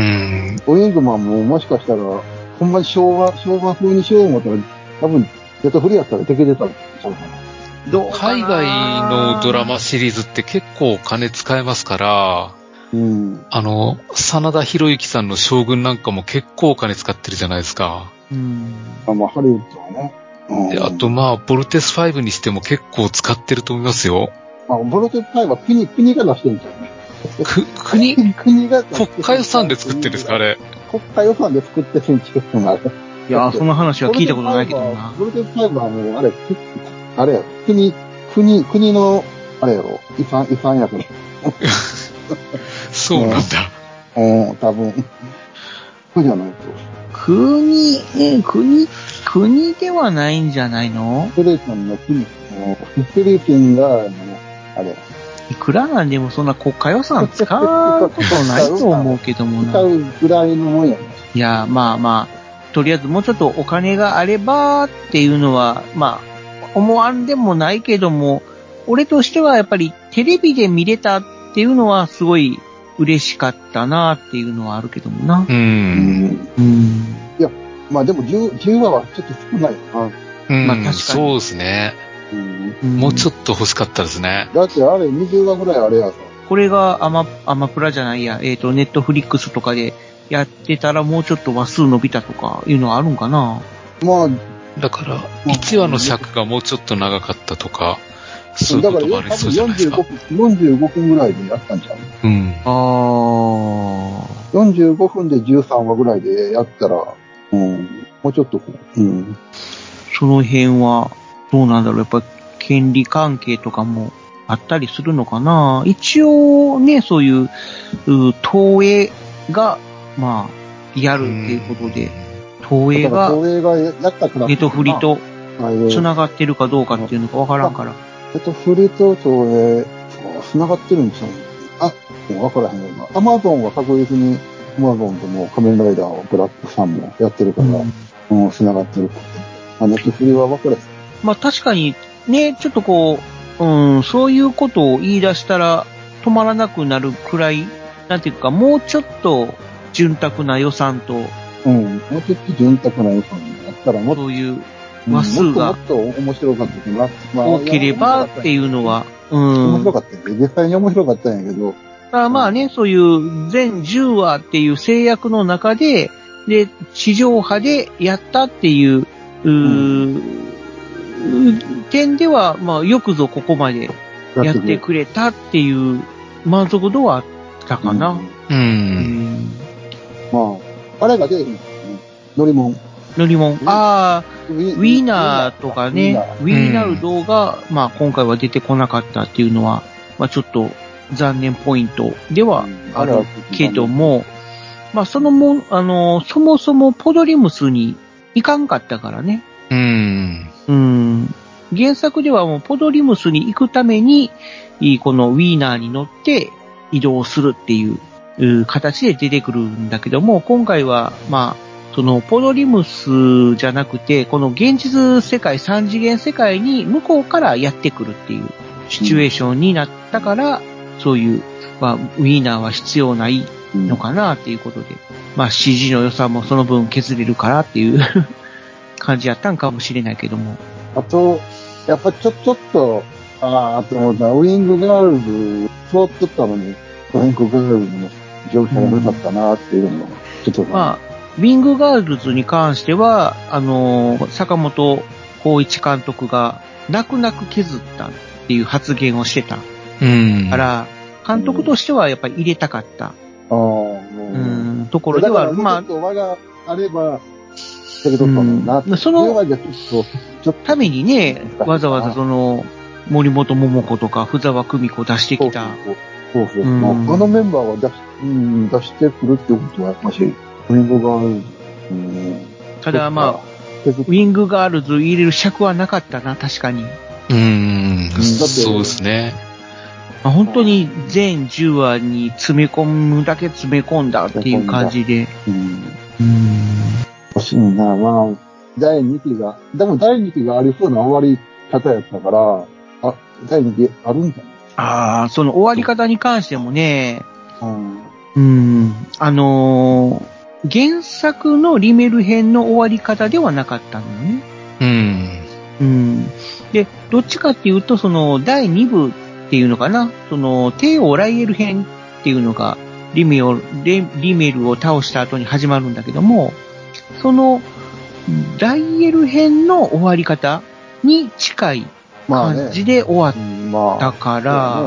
ウィングマンももしかしたら、ほんまに昭和、昭和風にしよう思ったら、多分、ネットフリやったらできてたんちゃうかな。
どうかな。海外のドラマシリーズって結構お金使えますから、うん、あの、真田広之さんの将軍なんかも結構お金使ってるじゃないですか。
うん。あ、まあ、ハリウッドはね。
うん、で、あとまあ、ボルテスファイブにしても結構使ってると思いますよ。
あ、ボルテスファイブは国、国が出してるんじゃない
く、国
国が
国家予算で作ってるんですか、あれ。
国家予算で作ってるんちゃうのあれ。
いや、その話は聞いたことないけどな。
ボルテスファイブはもう、あれ、あれやろ。国、国、国の、あれやろ。遺産、遺産やから。
そうなんだ。
うん、多分。そうじゃないと。
国、え、国、国ではないんじゃないの？
フィリピンの国、フィリピンが、あれ。
いくらなんでもそんな国家予算使うことないと思うけどもな。
使うぐらいのもんやね。
いや、まあまあ、とりあえずもうちょっとお金があればっていうのは、まあ、思わんでもないけども、俺としてはやっぱりテレビで見れたっていうのはすごい嬉しかったなっていうのはあるけどもな。
うん。
うん。いや、まあでもじゅう、じゅうわはちょっと少ないな。
うん、まあ確かに。そうですね。うん、もうちょっと欲しかったですね。
だってあれにじゅうわぐらいあれやさ。
これがアマ、アマプラじゃないや、えっと、ネットフリックスとかでやってたらもうちょっと話数伸びたとかいうのはあるんかな。
まあ、
だから、いちわの尺がもうちょっと長かったとか、そういうこともありそうじゃないですか。
だからよんじゅうごふん、よんじゅうごふんぐらいでやったんちゃう？
うん。
あー。
よんじゅうごふんでじゅうさんわぐらいでやったら、うん、もうちょっとこう、うん。
その辺は、どうなんだろう。やっぱ、権利関係とかもあったりするのかな。一応ね、そういう、う東映が、まあ、やるっていうことで、東映が、
東映がやったから、
ネトフリと繋がってるかどうかっていうのかわからんから。
ネトフリと東映、繋がってるんですよね。あ、もうわからへんよな。アマゾンは確実に、アマゾンでも仮面ライダー、ブラックさんもやってるから、うん、繋がってる。あ、ネトフリはわからへん。
まあ確かに、ね、ちょっとこう、うん、そういうことを言い出したら止まらなくなるくらい、なんていうか、もうちょっと潤沢な予算と、
うん、もうちょっと潤沢な予算になったらもっと、
そういう話数が、
もっともっと面白かったかな。
まあ、多ければっていうのは、
うん。面白かったんで、実際に面白かったんやけど。
あまあね、うん、そういう全じゅうわっていう制約の中で、で、地上波でやったっていう、うー、うん、点では、まあ、よくぞここまでやってくれたっていう満足度はあったかな。うん。うん、
まあ、あれが出るんですね。乗り物。
乗り物。ああ、ウィーナーとかね、ウィーナウドが、まあ今回は出てこなかったっていうのは、まあちょっと残念ポイントではあるけども、まあそのも、あの、そもそもポドリムスに行かんかったからね。
うん。
うん。原作ではもうポドリムスに行くために、このウィーナーに乗って移動するっていう形で出てくるんだけども、今回は、まあ、そのポドリムスじゃなくて、この現実世界、三次元世界に向こうからやってくるっていうシチュエーションになったから、うん、そういう、まあ、ウィーナーは必要ないのかなっていうことで、うん、まあ シージー の予算もその分削れるからっていう感じやったんかもしれないけども。
あと、やっぱちょ、ちょっと、ああ、あと思ったウィングガールズ、座ってたのに、ウィングガールズの乗車がなかったなっていうのが、ちょっと、
まあ、ウィングガールズに関しては、あのー、坂本浩一監督が泣く泣く削ったっていう発言をしてた。
うん。
から、監督としてはやっぱり入れたかった。あ
あ、
うん、ところではある。
まあ、ちょっと輪があれば、だけど、
うん、そのためにね、わざわざその、森本桃子とか、ふざわ久美子出してきた。
そうそうそう。うん、まあ、あのメンバーは出し、うん、出してくるってことは、もし、ウィングガールズ、うん、
ただまあ、ウィングガールズ入れる尺はなかったな、確かに。
うーん、そうですね。
まあ、本当に全じゅうわに詰め込むだけ詰め込んだっていう感じで。うん。
うん。欲しいな、まあ、だいにきが、でもだいにきがありそうな終わり方やったから、あ、だいにきあるんじゃない？
ああ、その終わり方に関してもね、
うん、
うん、あのー、原作のリメル編の終わり方ではなかったのね。
うん。
うん。で、どっちかっていうと、その、だいにぶっていうのかな、その、帝王ライエル編っていうのが、リメを、リメルを倒した後に始まるんだけども、その、ライエル編の終わり方に近い感じで終わったから、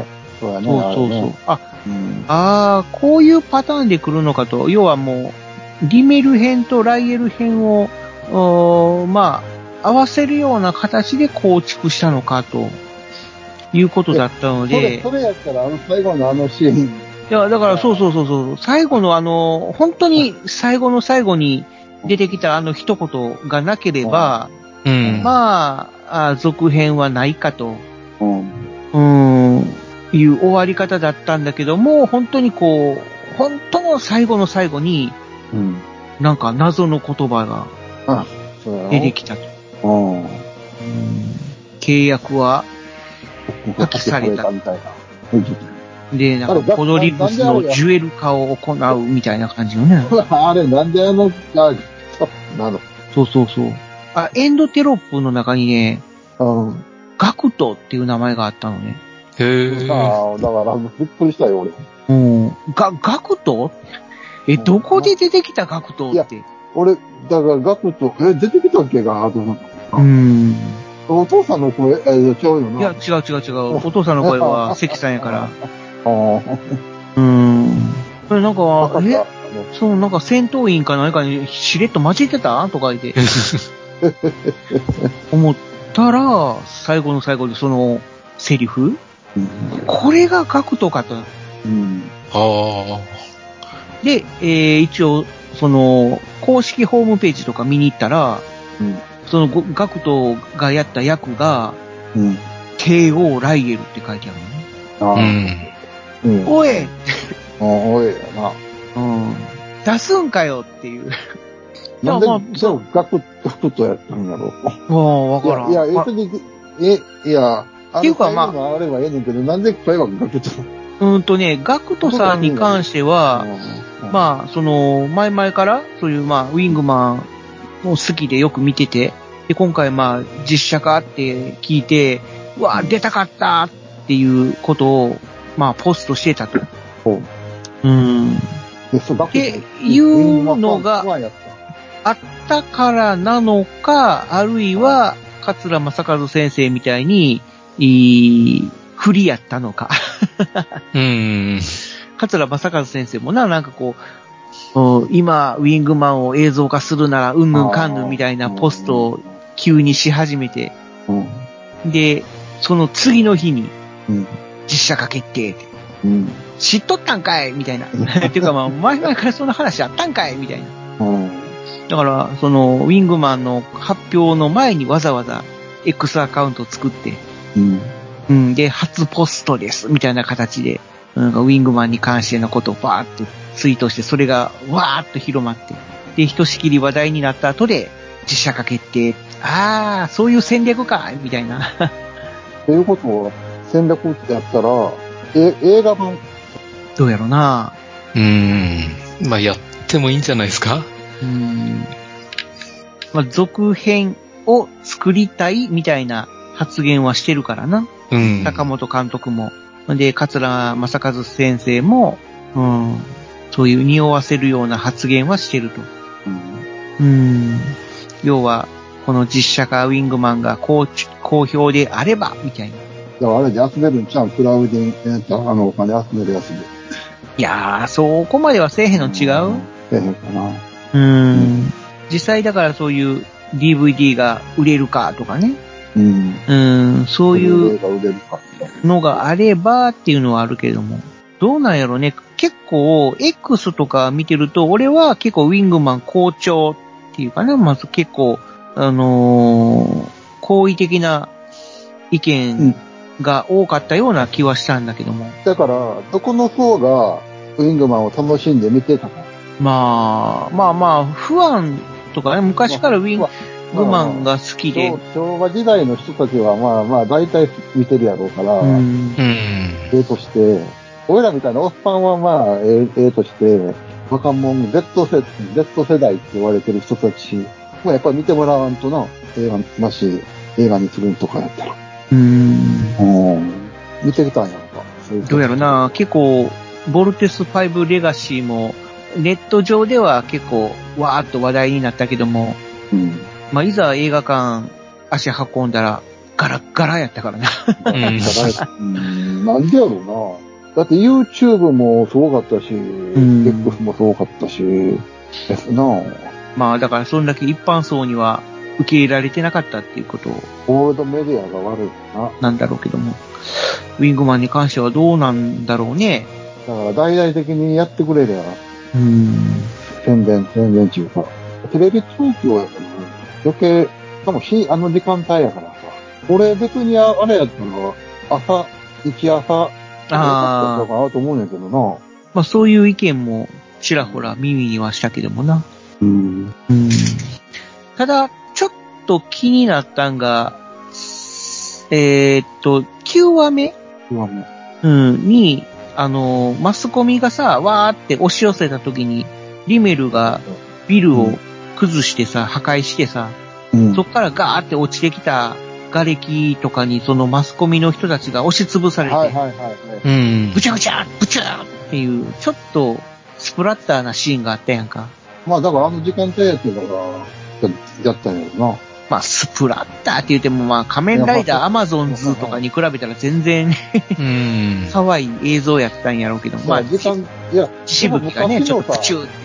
そうそうそう。あ、うん、あー、こういうパターンで来るのかと。要はもう、リメル編とライエル編を、まあ、合わせるような形で構築したのかということだったので。
それ、それやったら、あの最後のあのシーン。い
や、だからそうそうそうそう。最後のあの、本当に最後の最後に出てきたあの一言がなければ、
うん、
まあ、続編はないかと。
うん。
うんいう終わり方だったんだけども、本当にこう、本当の最後の最後に、
うん、
なんか謎の言葉が出てきたと。
うん、
契約は破棄された。
みたいな。
で、なんかポドリブスのジュエル化を行うみたいな感じのね。
あれ、なんであの、あなの
そうそうそう。あ、エンドテロップの中にね、
うん、
ガクトっていう名前があったのね。
へぇ
ああ、だから、びっくりしたよ、俺。
うん。が、ガクトえ、どこで出てきたガクトって。いや、
俺、だからガクト、え、出てきたっけかなと思った。
うん。
お父さんの声、え、違うよな。
いや、違う違う違う。お父さんの声は関さんやから。
ああ。
うん。それなんか、え、 そう、なんか戦闘員か何かにしれっと混じってたとか言って。思ったら、最後の最後でそのセリフ、うん、これがガクトかと。うん、
あ
で、えー、一応、その、公式ホームページとか見に行ったら、うん、そのガクトがやった役が、うん、帝王ライエルって書いてあるのね。ああ、うん。おい
おいやな。
うん。出すんかよっていう。
なんで、まあ、そう、ガク、ガクトやったんやろ。
ああ、わからん。
いや、いや、別に、え、いや、っていうかまあ、あればええねんけど、なんで声はガクト
うんとね、ガクトさんに関しては、まあ、その、前々から、そういう、まあ、ウィングマンも好きでよく見てて、で、今回まあ、実写化って聞いて、うわ、出たかったっていうことを、まあ、ポストしてたと。うん。っていうのがあったからなのか、あるいは、桂正和先生みたいに、い不利やったのか。
うん。
桂正和先生もな、なんかこう、今、ウィングマンを映像化するなら、うんぬんかんぬんみたいなポストを急にし始めて、うん、で、その次の日に、うん、実写化決定、うん、知っとったんかいみたいな。っていうかまあ、前々からその話あったんかいみたいな。うん、だから、その、ウィングマンの発表の前にわざわざ X アカウントを作って、うんうん、で、初ポストです、みたいな形で、なんかウィングマンに関してのことをバーってツイートして、それがわーっと広まって、で、ひとしきり話題になった後で、実写化決定。あー、そういう戦略か、みたいな。
っていうことは、戦略ってやったら、え、映画版
どうやろな。
うーん。まあ、やってもいいんじゃないですか。
うーん。まあ、続編を作りたいみたいな発言はしてるからな。うん。坂本監督も。で、桂正和先生も、うん。そういう匂わせるような発言はしてると。うん。うん要は、この実写化ウィングマンが好好評であれば、みたいな。
だからあれで集めるんちゃうクラウディング、あの、お金集めるやつで。
いやー、そこまではせえへんの違う？
せえへんかな。
うーん。うん、実際だからそういう ディーブイディー が売れるかとかね。うん。うん、そういうのがあればっていうのはあるけれども。どうなんやろね。結構、X とか見てると、俺は結構ウィングマン好調っていうかね、まず結構、あのー、好意的な意見が多かったような気はしたんだけども。
だから、どこの層がウィングマンを楽しんで見てたか。
まあ、まあまあ、不安とかね、昔からウィングマンが好きで。まあま
あ、昭和時代の人たちはまあまあ大体見てるやろうから、うん。ええとして、俺らみたいなおっさんはまあ、ええー、として、若者、Z 世、Z 世代って言われてる人たち、まあやっぱり見てもらわんとな、映画、まし、映画にするとかやったら。うーん。うん。見てきたんやんか。
うどうやろな、結構、ボルテスファイブレガシーも、ネット上では結構、わーっと話題になったけども、うん。まあ、いざ映画館足運んだら、ガラッガラやったからな。うん。
なんでやろうな。だって YouTube もすごかったし、うん、X もすごかったし、ですな。
まあだからそんだけ一般層には受け入れられてなかったっていうことを。
オールドメディアが悪いな。
なんだろうけども。ウィングマンに関してはどうなんだろうね。
だから大々的にやってくれりゃ。うん。宣伝、宣伝中か。テレビ東京やからね。余計、でも日、あの時間帯やからさ。俺別にあれやったら、朝、一朝、ああ。かなと思うんやけどな。
まあそういう意見もちらほら耳にはしたけどもな。うん。うん。ただ、ちょっと気になったんが、えー、っと、きゅうわめ ?きゅう 話目。うん。に、あの、マスコミがさ、わーって押し寄せた時に、リメルがビルを崩してさ、破壊してさ、うん、そっからガーって落ちてきた瓦礫とかにそのマスコミの人たちが押しつぶされて、はいはいはいはい、うん、ぐちゃぐちゃぐちゃっていう、ちょっとスプラッターなシーンがあったやんか。
まあだからあの時間帯やってたから、やったんやろな。
まあスプラッターって言ってもまあ仮面ライダーアマゾンズとかに比べたら全然うん、可愛い映像やったんやろうけど、まあ時間、いや、血しぶきがね、ちょっとプチューって。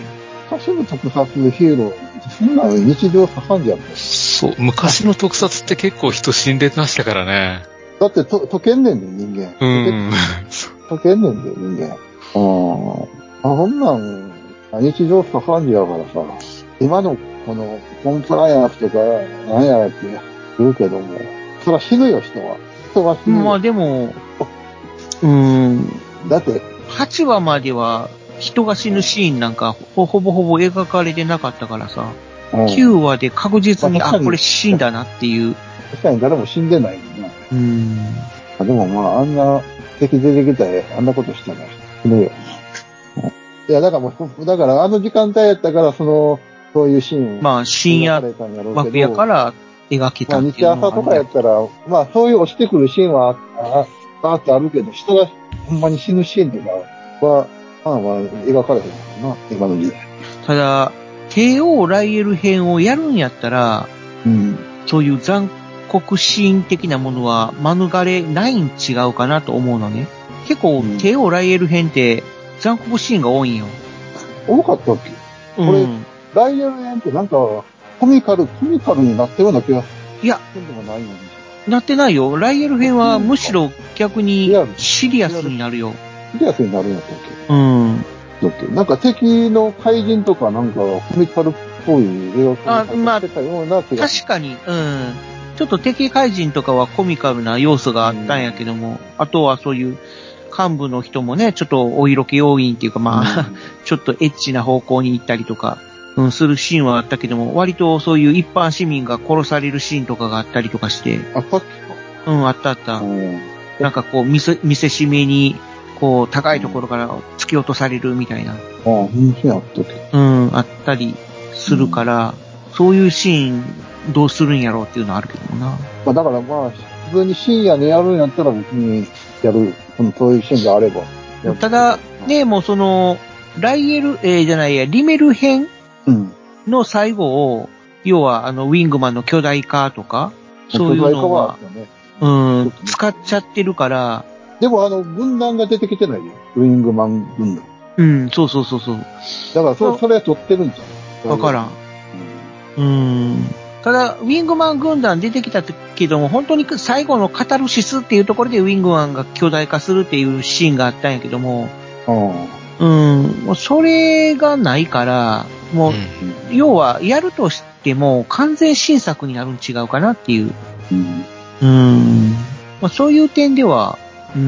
昔の特撮のヒーロー、そんな日常茶飯事やった。
そう、昔の特撮って結構人死んでましたからね。
だってと、溶けんねんで、人間。
うん。
溶けんねんで、人間。ああ、そんなん、日常茶飯事やからさ、今のこのコンプライアンスとか、なんやって言うけども、そら死ぬよ、人は。人は死ぬよ。
まあでも、うーん。
だって、
はちわまでは人が死ぬシーンなんかほぼほぼ描かれてなかったからさ、うん、きゅうわで確実に、まあ、あ、これ死んだなっていう。
確かに誰も死んでないもんな。
うん。
でもまあ、あんな敵出てきたら、あんなことしたら死ぬよ。いや、だからもう、だからあの時間帯やったから、その、そういうシーン
まあ、深夜枠やから描けたっていうのは。
まあ、日朝とかやったら、まあ、そういう落ちてくるシーンはあ、あってあるけど、人がほんまに死ぬシーンとかは、まあまあ、描かれへんのかな、今の時代。
ただ、帝王ライエル編をやるんやったら、うん、そういう残酷シーン的なものは免れないん違うかなと思うのね。結構、うん、帝王ライエル編って残酷シーンが多いんよ。
多かったっけ、うん、これ、ライエル編ってなんか、コミカル、コミカルになったような気がする。
いや、なってないよ。ライエル編はむしろ逆にシリアスになるよ。
シリアスになるんやったっけ、
うん。
だっけなんか敵の怪人とかなんかコミカルっぽい描かれ方してたような気がする。
確かに、うん。ちょっと敵怪人とかはコミカルな要素があったんやけども、うん、あとはそういう幹部の人もね、ちょっとお色気要因っていうかまあ、うん、ちょっとエッチな方向に行ったりとか、うん、するシーンはあったけども、割とそういう一般市民が殺されるシーンとかがあったりとかして。
あったっ
け？うん、あったあった。なんかこう、見せ、見せしめに、こう、高いところから突き落とされるみたいな。ああ、
ほんとにあったっけ？
うん、あったりするから、うん、そういうシーンどうするんやろうっていうのはあるけどな。
まあだからまあ、普通に深夜にやるんやったら別にやる。そういうシーンがあれば。
ただ、ね、もうその、ライエル、えー、じゃないや、リメル編の最後を、うん、要はあの、ウィングマンの巨大化とか、そういうのは、ね、うん、使っちゃってるから。
でもあの、軍団が出てきてないよ。ウィングマン軍団。
うん、そうそうそうそう。
だからそ、それは取ってるんじゃん。
わからん。うん。うんただ、ウィングマン軍団出てきたけども、本当に最後のカタルシスっていうところでウィングマンが巨大化するっていうシーンがあったんやけども、うん、もうそれがないから、もう、うん、要はやるとしても完全新作になるん違うかなっていう。うん。うんまあ、そういう点では、うん、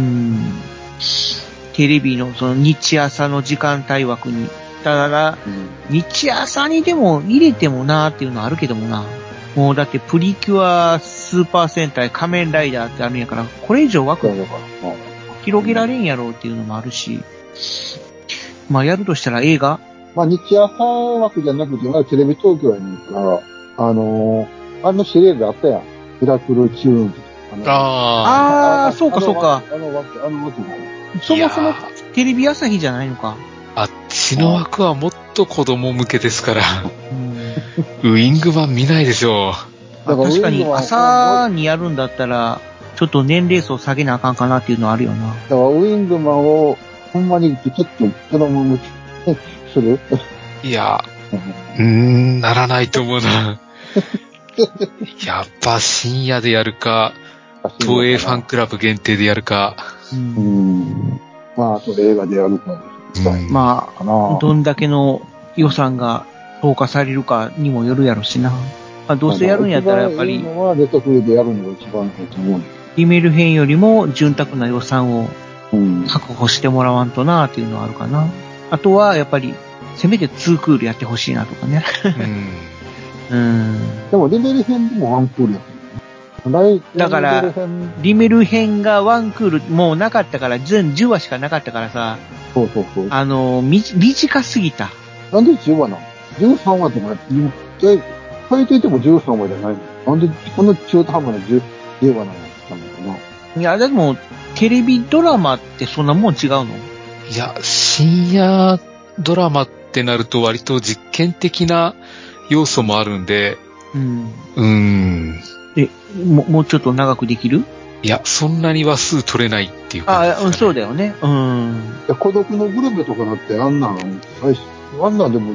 テレビのその日朝の時間帯枠に、ただ、うん、日朝にでも入れてもなーっていうのはあるけどもな。もうだってプリキュア、スーパー戦隊、仮面ライダーってあるんやから、これ以上枠広げられんやろうっていうのもあるし、まあやるとしたら映画
まあ日朝枠じゃなくて、まあテレビ東京やねんから、あのー、あのシリーズあったやん。ミラクルチューンズ。
ああ、ああ、そうかそうか。
あの枠、あの枠が。
そもそもテレビ朝日じゃないのか。
あっちの枠はもっと子供向けですから。ウィングマン見ないでしょう。
確かに朝にやるんだったら、ちょっと年齢層下げなあかんかなっていうのはあるよな。だ
からウィングマンをほんまにちょっと子供向けする
いや、うーん、ならないと思うな。やっぱ深夜でやるか、東映ファンクラブ限定でやるか。
うーんまあ、あと映画でやるか。
うん、まあ、どんだけの予算が投下されるかにもよるやろしな。まあ、どうせやるんやったらやっぱり、
一番いいのはネットフリでやるのが一番いいと思う。
リメル編よりも潤沢な予算を確保してもらわんとなっていうのはあるかな。あとはやっぱり、せめてツークールやってほしいなとかね。
うん。うん。でもリメル編でもワンクールやった。
だから、リメル編がワンクールもうなかったから、全じゅうわしかなかったからさ、
そうそうそう。
あの、み、短すぎた。
なんでじゅうわなの ?じゅうさん 話とかやって、書いていてもじゅうさんわじゃないのなんでこの中途半端なじゅうわなのかな。
いや、でも、テレビドラマってそんなもん違うの？
いや、深夜ドラマってなると割と実験的な要素もあるんで、うん。うーん。
え、も、もうちょっと長くできる？
いや、そんなに話数取れないっていう
感じですかね。あ、そうだよね。うん。
いや孤独のグルメとかだってあんなん、あんなんでも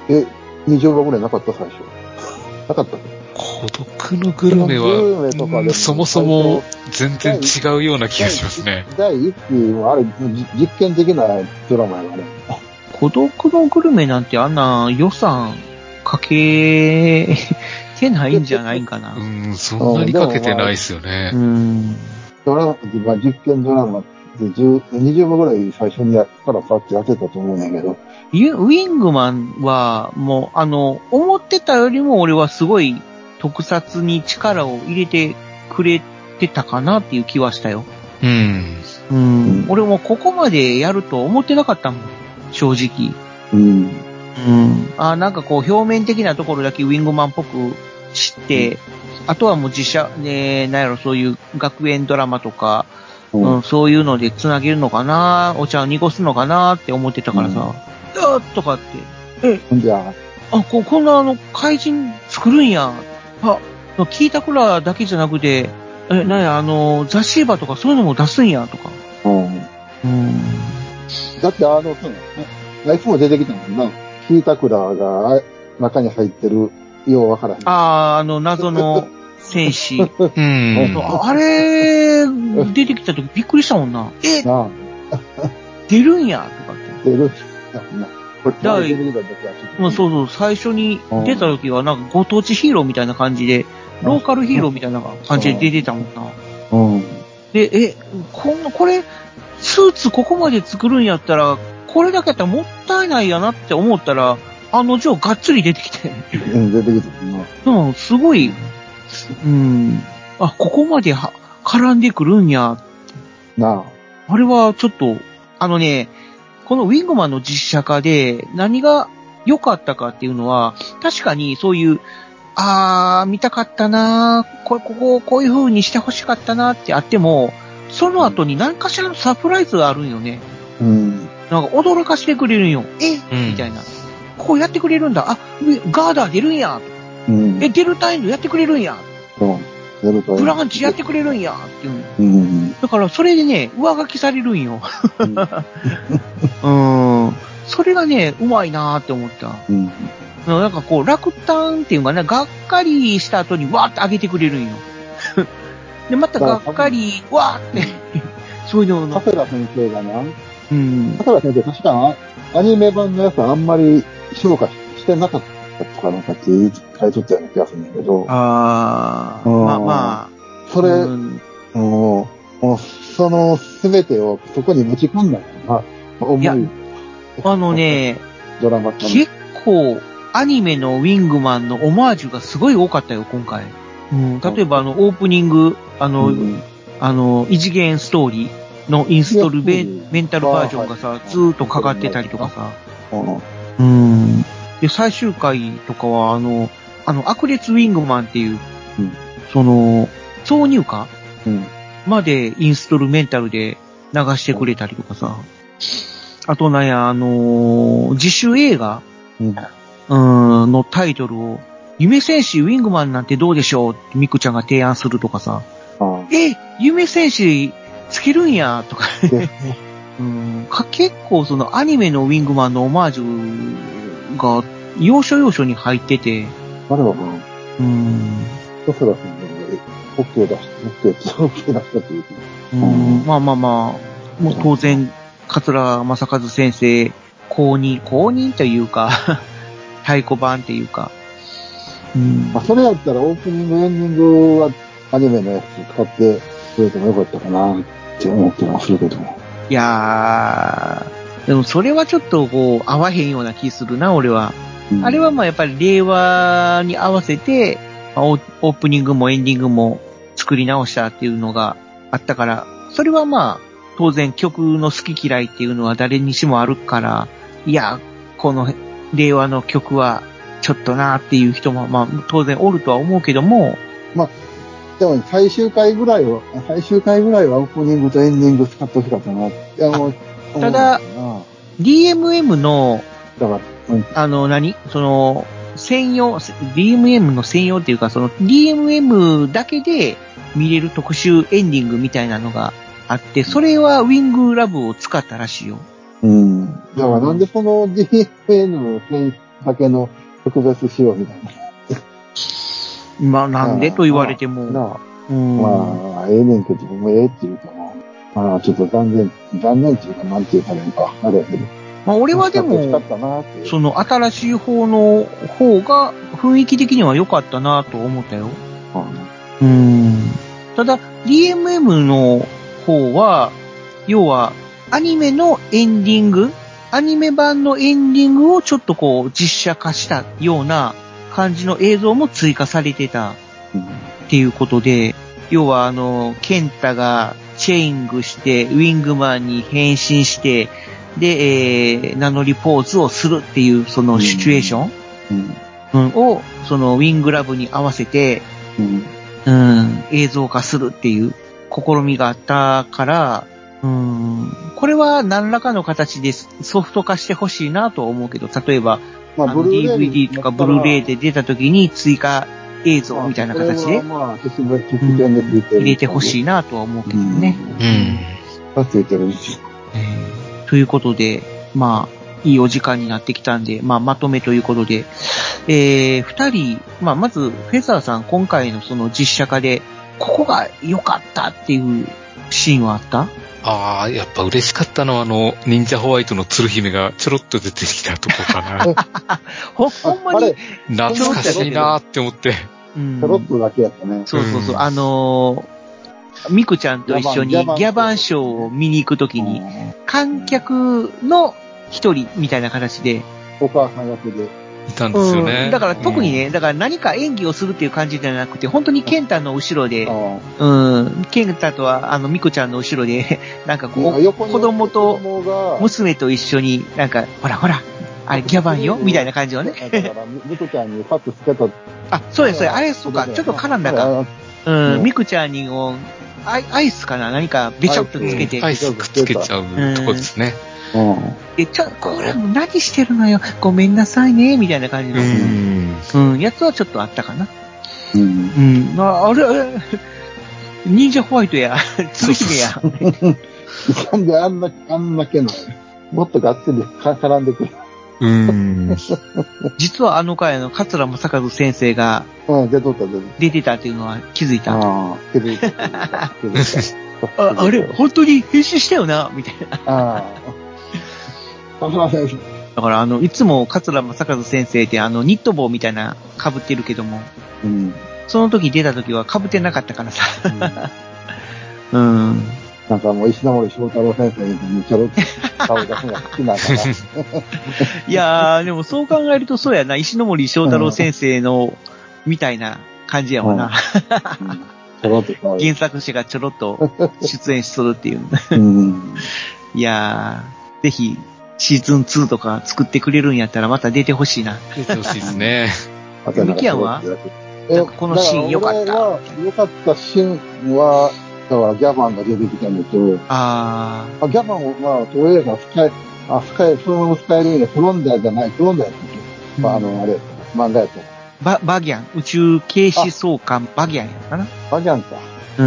え、にじゅうばぐらいなかった最初。なかった
孤独のグルメは、とかでそもそも全然違うような気がしますね。
だいいっきはあれ、実験的なドラマやからね。
孤独のグルメなんてあんな予算かけてないんじゃないんかな。
うん、そんなにかけてないですよね。
うん。
ドラマ、実験ドラマってにじゅうばぐらい最初にやからかってやってたと思うんやけど。
ウィングマンは、もう、あの、思ってたよりも俺はすごい特撮に力を入れてくれてたかなっていう気はしたよ。
うん。
うん。俺もここまでやると思ってなかったもん。正直。
うん。
うん。あ、なんかこう表面的なところだけウィングマンっぽく知って、うん、あとはもう実写、ね、なんやろ、そういう学園ドラマとか、うんうん、そういうので繋げるのかな、お茶を濁すのかなって思ってたからさ、うん、あーとかって、
え、じゃ
あ、こ、こんなあの、怪人作るんや。あ、聞いたくらだけじゃなくて、え、なんや、あの、雑誌場とかそういうのも出すんや、とか。うん。うん。
だってあの、あいつも出てきたもんな。聞いたくらが中に入ってる、ようわからへん。
ああ、あの、謎の戦士。うん。あれ、出てきたときびっくりしたもんな。えああ出るんや、とかって。
出るんやな。これ、
だそうそう、最初に出たときはなんかご当地ヒーローみたいな感じで、ローカルヒーローみたいな感じで出てたもんな。うん。で、え、この、これ、スーツここまで作るんやったら、これだけやったらもったいないやなって思ったら、あのジョーがっつり出てきて。
うん、出てきた
な。うん、すごい、うん、あ、ここまでは絡んでくるんや。
な
あ。あれはちょっと、あのね、このウィングマンの実写化で何が良かったかっていうのは、確かにそういう、あー、見たかったなー、これ、ここ、こういう風にして欲しかったなーってあっても、その後に何かしらのサプライズがあるんよね。うん。なんか驚かしてくれるんよ。え、うん、みたいな。こうやってくれるんだ。あ、ガーダー出るんや。うん、え、デルタインドやってくれるんや。うん。デルタインド。ブランチやってくれるんや。っていう。うん。だからそれでね、上書きされるんよ。うん。うん。それがね、うまいなーって思った。うん。なんかこう、落胆っていうかね、がっかりした後にわーって上げてくれるんよ。で、またがっかり、わーって、そういうのの。
長谷田先生がな、うん。長谷田先生、確かアニメ版のやつあんまり評価してなかったとかなんかって書いとったような気がするんだけど。
ああ、まあまあ。
それ、うん、もう、そのすべてをそこに持ち込んだよな、思い。いや、
あのね、
ドラマ
結構、アニメのウィングマンのオマージュがすごい多かったよ、今回。うん、例えば、あの、オープニング、あの、うん、あの、異次元ストーリーのインストールベメンタルバージョンがさ、ずーっとかかってたりとかさ。うん。で、最終回とかは、あの、あの、悪烈ウィングマンっていう、うん、その、挿入歌、うん、までインストールメンタルで流してくれたりとかさ。あとなんや、あのー、自主映画、うんうんのタイトルを、夢戦士ウィングマンなんてどうでしょうってミクちゃんが提案するとかさ。え、夢戦士つけるんやとか、うん、か。結構そのアニメのウィングマンのオマージュが要所要所に入ってて。
あれはな。うん。そそらさんで OK 出して、OK 出したっていう。
うん、まあまあまあ、もう当然、桂正和先生、公認、公認というか、太鼓判っていうか。
うん。まあ、それやったらオープニング、エンディングはアニメのやつ使ってくれてもよかったかなって思ってまするけども。
いやー、でもそれはちょっとこう、合わへんような気するな、俺は。うん、あれはまあやっぱり令和に合わせて、まあ、オープニングもエンディングも作り直したっていうのがあったから、それはまあ、当然曲の好き嫌いっていうのは誰にしもあるから、いや、この令和の曲はちょっとなーっていう人もまあ当然おるとは思うけども。
まあ、でも最終回ぐらいは、最終回ぐらいはオープニングとエンディング使ってほしかったな。いやもう
ただ、ディーエムエム の、だから、うん、あの何その、専用、ディーエムエム の専用っていうか、その ディーエムエム だけで見れる特集エンディングみたいなのがあって、それはウィングラブを使ったらしいよ。
うん。だからなんでその ディーエムエム の酒の特別仕様みたいな。
まあ、なんでと言われても。
なあ、うん、まあ、ええねんけど、もうええって言うとも、まあ、ちょっと残念、残念っていうか、なんていうかね、あれやけど。
まあ、俺はでも、その新しい方の方が雰囲気的には良かったなと思ったよ。うん。ただ、ディーエムエム の方は、要は、アニメのエンディング、アニメ版のエンディングをちょっとこう実写化したような感じの映像も追加されてたっていうことで、要はあの、ケンタがチェイングして、ウィングマンに変身して、で、えー、名乗りポーズをするっていうそのシチュエーション、うんうん、を、そのウィングラブに合わせて、うんうん、映像化するっていう試みがあったから、うん、これは何らかの形でソフト化してほしいなと思うけど、例えば、まあ、あの ディーブイディー とかブルーレイで出た時に追加映像みたいな形で、まあ、うん、入れてほしいなとは思うけどね。
うん。ついてるんですよ。
ということで、まあ、いいお時間になってきたんで、まあ、まとめということで、えー、二人、まあ、まず、フェザーさん、今回のその実写化で、ここが良かったっていうシーンはあった？
ああ、やっぱ嬉しかったのは、あの、忍者ホワイトの鶴姫がちょろっと出てきたとこかな。
ほ、ほんまに、
懐かしいなーって思って。
ちょろっとだけやったね。
そうそうそう。うん、あのー、ミクちゃんと一緒にギャバンショーを見に行くときに、観客の一人みたいな形で、
お母さん役で。
いたんですよね。
うん、だから特にね、だから何か演技をするっていう感じじゃなくて、本当にケンタの後ろで、うん、ケンタとはあのミコちゃんの後ろで、なんかこう、子供と娘と一緒に、なんか、ほらほら、あれギャバンよみたいな感じをね。
だから、ミコちゃんにパッとつけた。
あ、そうです、そうです。あれ、そうか、ちょっと絡んだか。うん、ミクちゃんにをアイ、アイスかな何かべちょっとつけて。
アイスくっつけちゃうとこですね。
うん。で、ちょ、これも何してるのよ。ごめんなさいね。みたいな感じの。うん。うん。やつはちょっとあったかな。うん。うん。あ、あれ、あれ、忍者ホワイトや、鶴姫や。
なんであんな、あんなけの、もっとがっつり絡んでくる。
うん。
実はあの回の桂正和先生が、
うん、出とった、出とった。
出てたっていうのは気づいた。
ああ、気づいた。気づい
た。あ、あれ、本当に変身したよな、みたいな。ああ。だから、あの、いつも桂正和先生ってあの、ニット帽みたいな被ってるけども、うん、その時出た時は被ってなかったからさ。うん。うん、
なんかもう石森章太郎先生にちょろっと顔出すのが好きなんかな。
いやー、でもそう考えるとそうやな、石森章太郎先生の、みたいな感じやわな。うんうんちょろっと原作者がちょろっと出演するっていう。うん、いやー、ぜひ、シーズンツーとか作ってくれるんやったらまた出てほしいな。
出てほしいですね。
ミキヤンはなんかこのシーン良かった。
良かったシーンは、だからギャバンが出てきたのと、ああ。ギャバンは、まあ、東映が使え、あ、使え、そのまま使えるんで、フロンダーじゃない、フロンダーやったっけ、まあ、あの、あれ、漫画やった。
バ、バギャン、宇宙警視総監バギャンやったかな。
バギャンか。うん。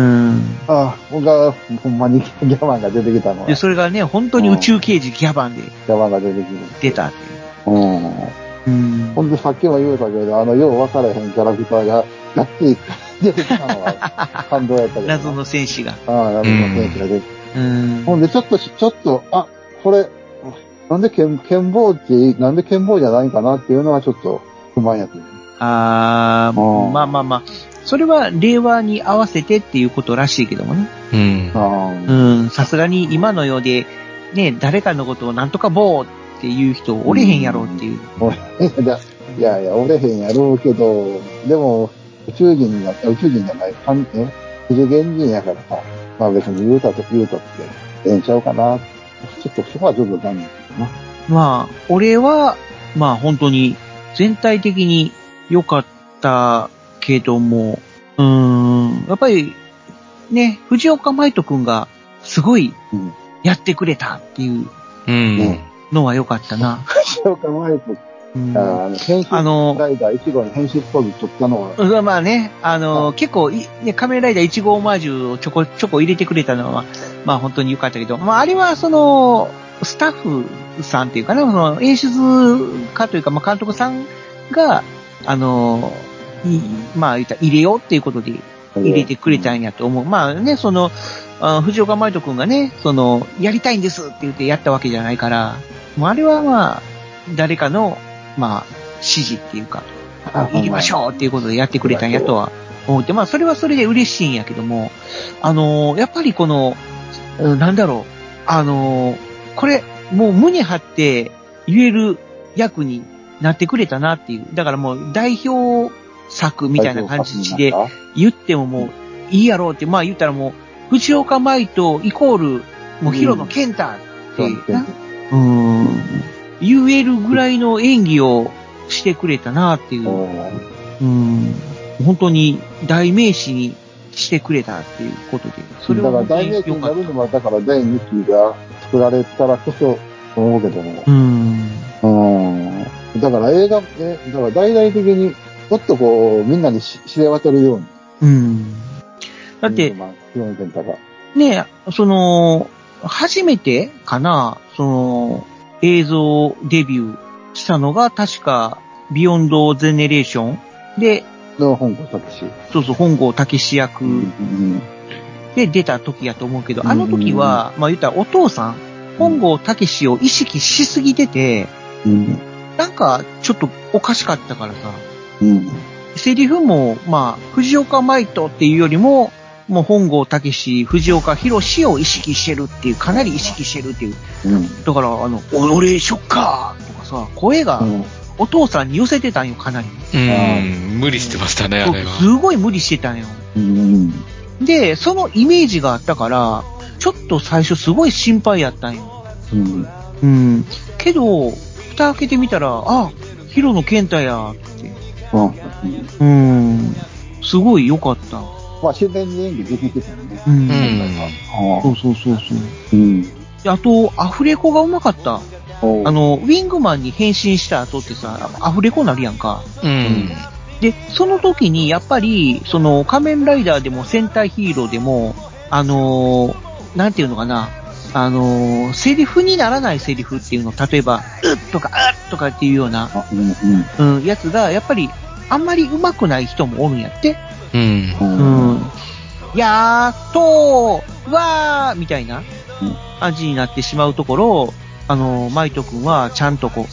ああ、僕が、ほんまにギャバンが出てきたのは。
で、それがね、本当に宇宙刑事ギャバンで。ギ
ャバンが出てきて。
出たっていう。うん。
うん。ほんで、さっきも言うたけど、あの、よう分からへんキャラクターが、がっつり出てきたのは、感動やったけど。
謎の戦士が。
ああ、謎の戦士が出てきた。うん。ほんで、ちょっと、ちょっと、あ、これ、なんで剣、剣棒って、なんで剣棒じゃないかなっていうのはちょっと不満やった。
あー、まあまあまあ。それは令和に合わせてっていうことらしいけどもね。うん。うん。さすがに今のようで、ね、誰かのことをなんとか棒っていう人おれへんやろっていう。
うん、いやいや、おれへんやろうけど、でも、宇宙人になった、宇宙人じゃない、関係異次元人やからさ、まあ別に言うたと言うたって、ええんちゃうかな。ちょっとそこはちょっと残念だな。
まあ、俺は、まあ本当に全体的に良かったけども、うーん、やっぱり、ね、藤岡舞人くんがすごいやってくれたっていうのは良かったな。
藤岡舞人、うん、あの、編集ライダーいち号に編集ポーズ取ったのは。
まあね、あの、結構い、ね、仮面ライダーいち号オマージュをちょこちょこ入れてくれたのは、まあ本当に良かったけど、まああれはその、スタッフさんっていうかな、その演出家というか、まあ、監督さんが、あの、まあ、言ったら入れようっていうことで入れてくれたんやと思う。まあね、その、あ藤岡舞人くんがね、その、やりたいんですって言ってやったわけじゃないから、もうあれはまあ、誰かの、まあ、指示っていうか、入りましょうっていうことでやってくれたんやとは思って、まあ、それはそれで嬉しいんやけども、あのー、やっぱりこの、なんだろう、あのー、これ、もう胸張って言える役になってくれたなっていう。だからもう代表作みたいな感じで言ってももういいやろうって、まあ言ったらもう、藤岡舞人イコール、もうヒロの健太っていうな、うん、うん、言えるぐらいの演技をしてくれたなっていう。うん、本当に代名詞にしてくれたっていうことで。
それはだから代名詞になるのは、だからだいにきが作られたらこそ思うけども。うん。うん。だから映画、え、だから大々的にもっとこう、みんなに知れ渡るように。うん。
だって、ねえ、その、初めてかな、その、映像デビューしたのが確か、ビヨンドゼネレーションで、
の本郷武史。
そうそう、本郷武史役で出た時やと思うけど、あの時は、まあ言ったらお父さん、本郷武史を意識しすぎてて、うん、なんかちょっとおかしかったからさ、うん、セリフも、まあ、藤岡舞人っていうよりも、もう本郷武史、藤岡弘を意識してるっていう、かなり意識してるっていう。うん、だから、あの、俺ショッカーとかさ、声が、うんお父さんに寄せてたんよ、かなり。
うん、無理してましたね、あれは。
すごい無理してたんよ。うん、で、そのイメージがあったから、ちょっと最初すごい心配やったんよ。うん。うん。けど、蓋開けてみたら、あ、ヒロの健太や、って。うん。うん。すごい良かった。
まあ、自然に演技できてたよね。うん。
そうそうそうそう。うん。あと、アフレコがうまかった。あの、ウィングマンに変身した後ってさ、アフレコなるやんか。うん。で、その時に、やっぱり、その、仮面ライダーでも戦隊ヒーローでも、あのー、なんていうのかな、あのー、セリフにならないセリフっていうの、例えば、うっとか、うっとかっていうような、うん、うん、やつが、やっぱり、あんまり上手くない人もおるんやって。うん。うん。やーっとー、わーみたいな感じになってしまうところを、あの、マイト君はちゃんとこう、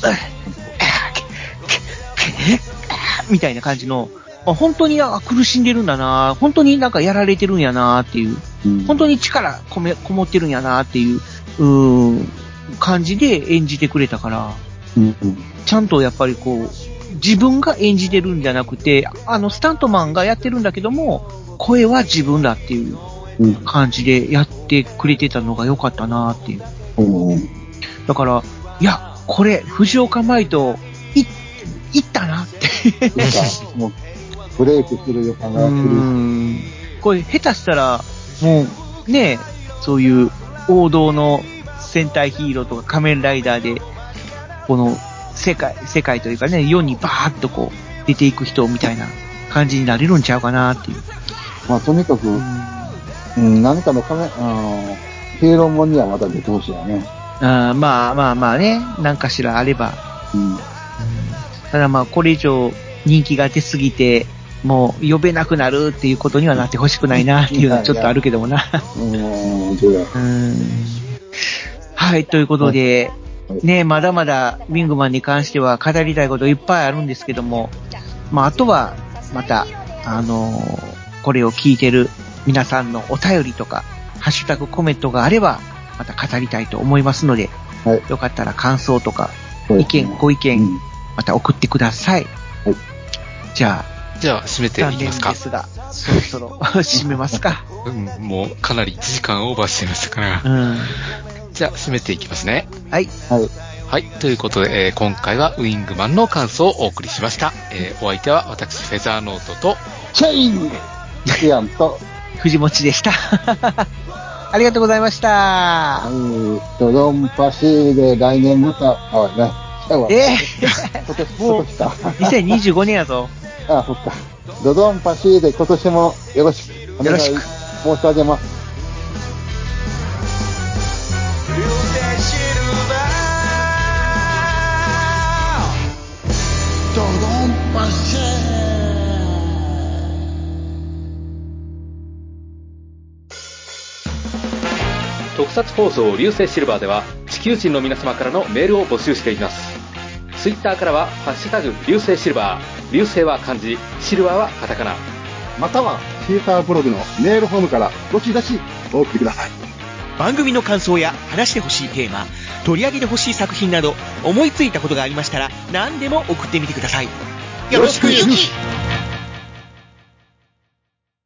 みたいな感じの、本当にあ苦しんでるんだな、本当になんかやられてるんやなっていう、うん、本当に力こめ、こもってるんやなっていう、うーん、感じで演じてくれたから、うんうん、ちゃんとやっぱりこう、自分が演じてるんじゃなくて、あの、スタントマンがやってるんだけども、声は自分だっていう感じでやってくれてたのが良かったなっていう。うんだから、いや、これ、藤岡舞人、い、いったなって。なんか、もう、
ブレイクする予感がする。
これ、下手したら、もう、ね、そういう王道の戦隊ヒーローとか仮面ライダーで、この、世界、世界というかね、世にバーッとこう、出ていく人みたいな感じになれるんちゃうかなっていう。
まあ、とにかく、うん、何かの仮面、ヒーローもんにはまた出てほしいよね。
あまあまあまあね、何かしらあれば。うんうん、ただまあこれ以上人気が出すぎて、もう呼べなくなるっていうことにはなってほしくないなっていうのはちょっとあるけどもな。うんはい、ということで、はい、ねまだまだウィングマンに関しては語りたいこといっぱいあるんですけども、まああとはまた、あのー、これを聞いてる皆さんのお便りとか、ハッシュタグコメントがあれば、また語りたいと思いますので、はい、よかったら感想とか、意見、ご意見、うん、また送ってください。はい、じゃあ、
じゃあ、締めていきますか。
ですが、そろそろ締めますか。
うん、もうかなりいちじかんオーバーしてましたから。うん、じゃあ、締めていきますね。はい。はい。はい。ということで、えー、今回はウィングマンの感想をお送りしました。えー、お相手は私、フェザーノートと、
チェインイアンと、
藤持でした。ありがとうございました。
はい。ドドンパシーで来年また、あ、ね。
えぇ、ー、もう、にせんにじゅうごねんやぞ。
ああ、そっか。ドドンパシーで今年もよろしくお願い申し上げます。
特撮放送流星シルバーでは地球人の皆様からのメールを募集しています。ツイッターからはハッシュタグ流星シルバー、流星は漢字、シルバーはカタカナ、
またはシーサーブログのメールフォームからどしどしお送りください。
番組の感想や話してほしいテーマ、取り上げてほしい作品など思いついたことがありましたら何でも送ってみてください。よろしくゆき。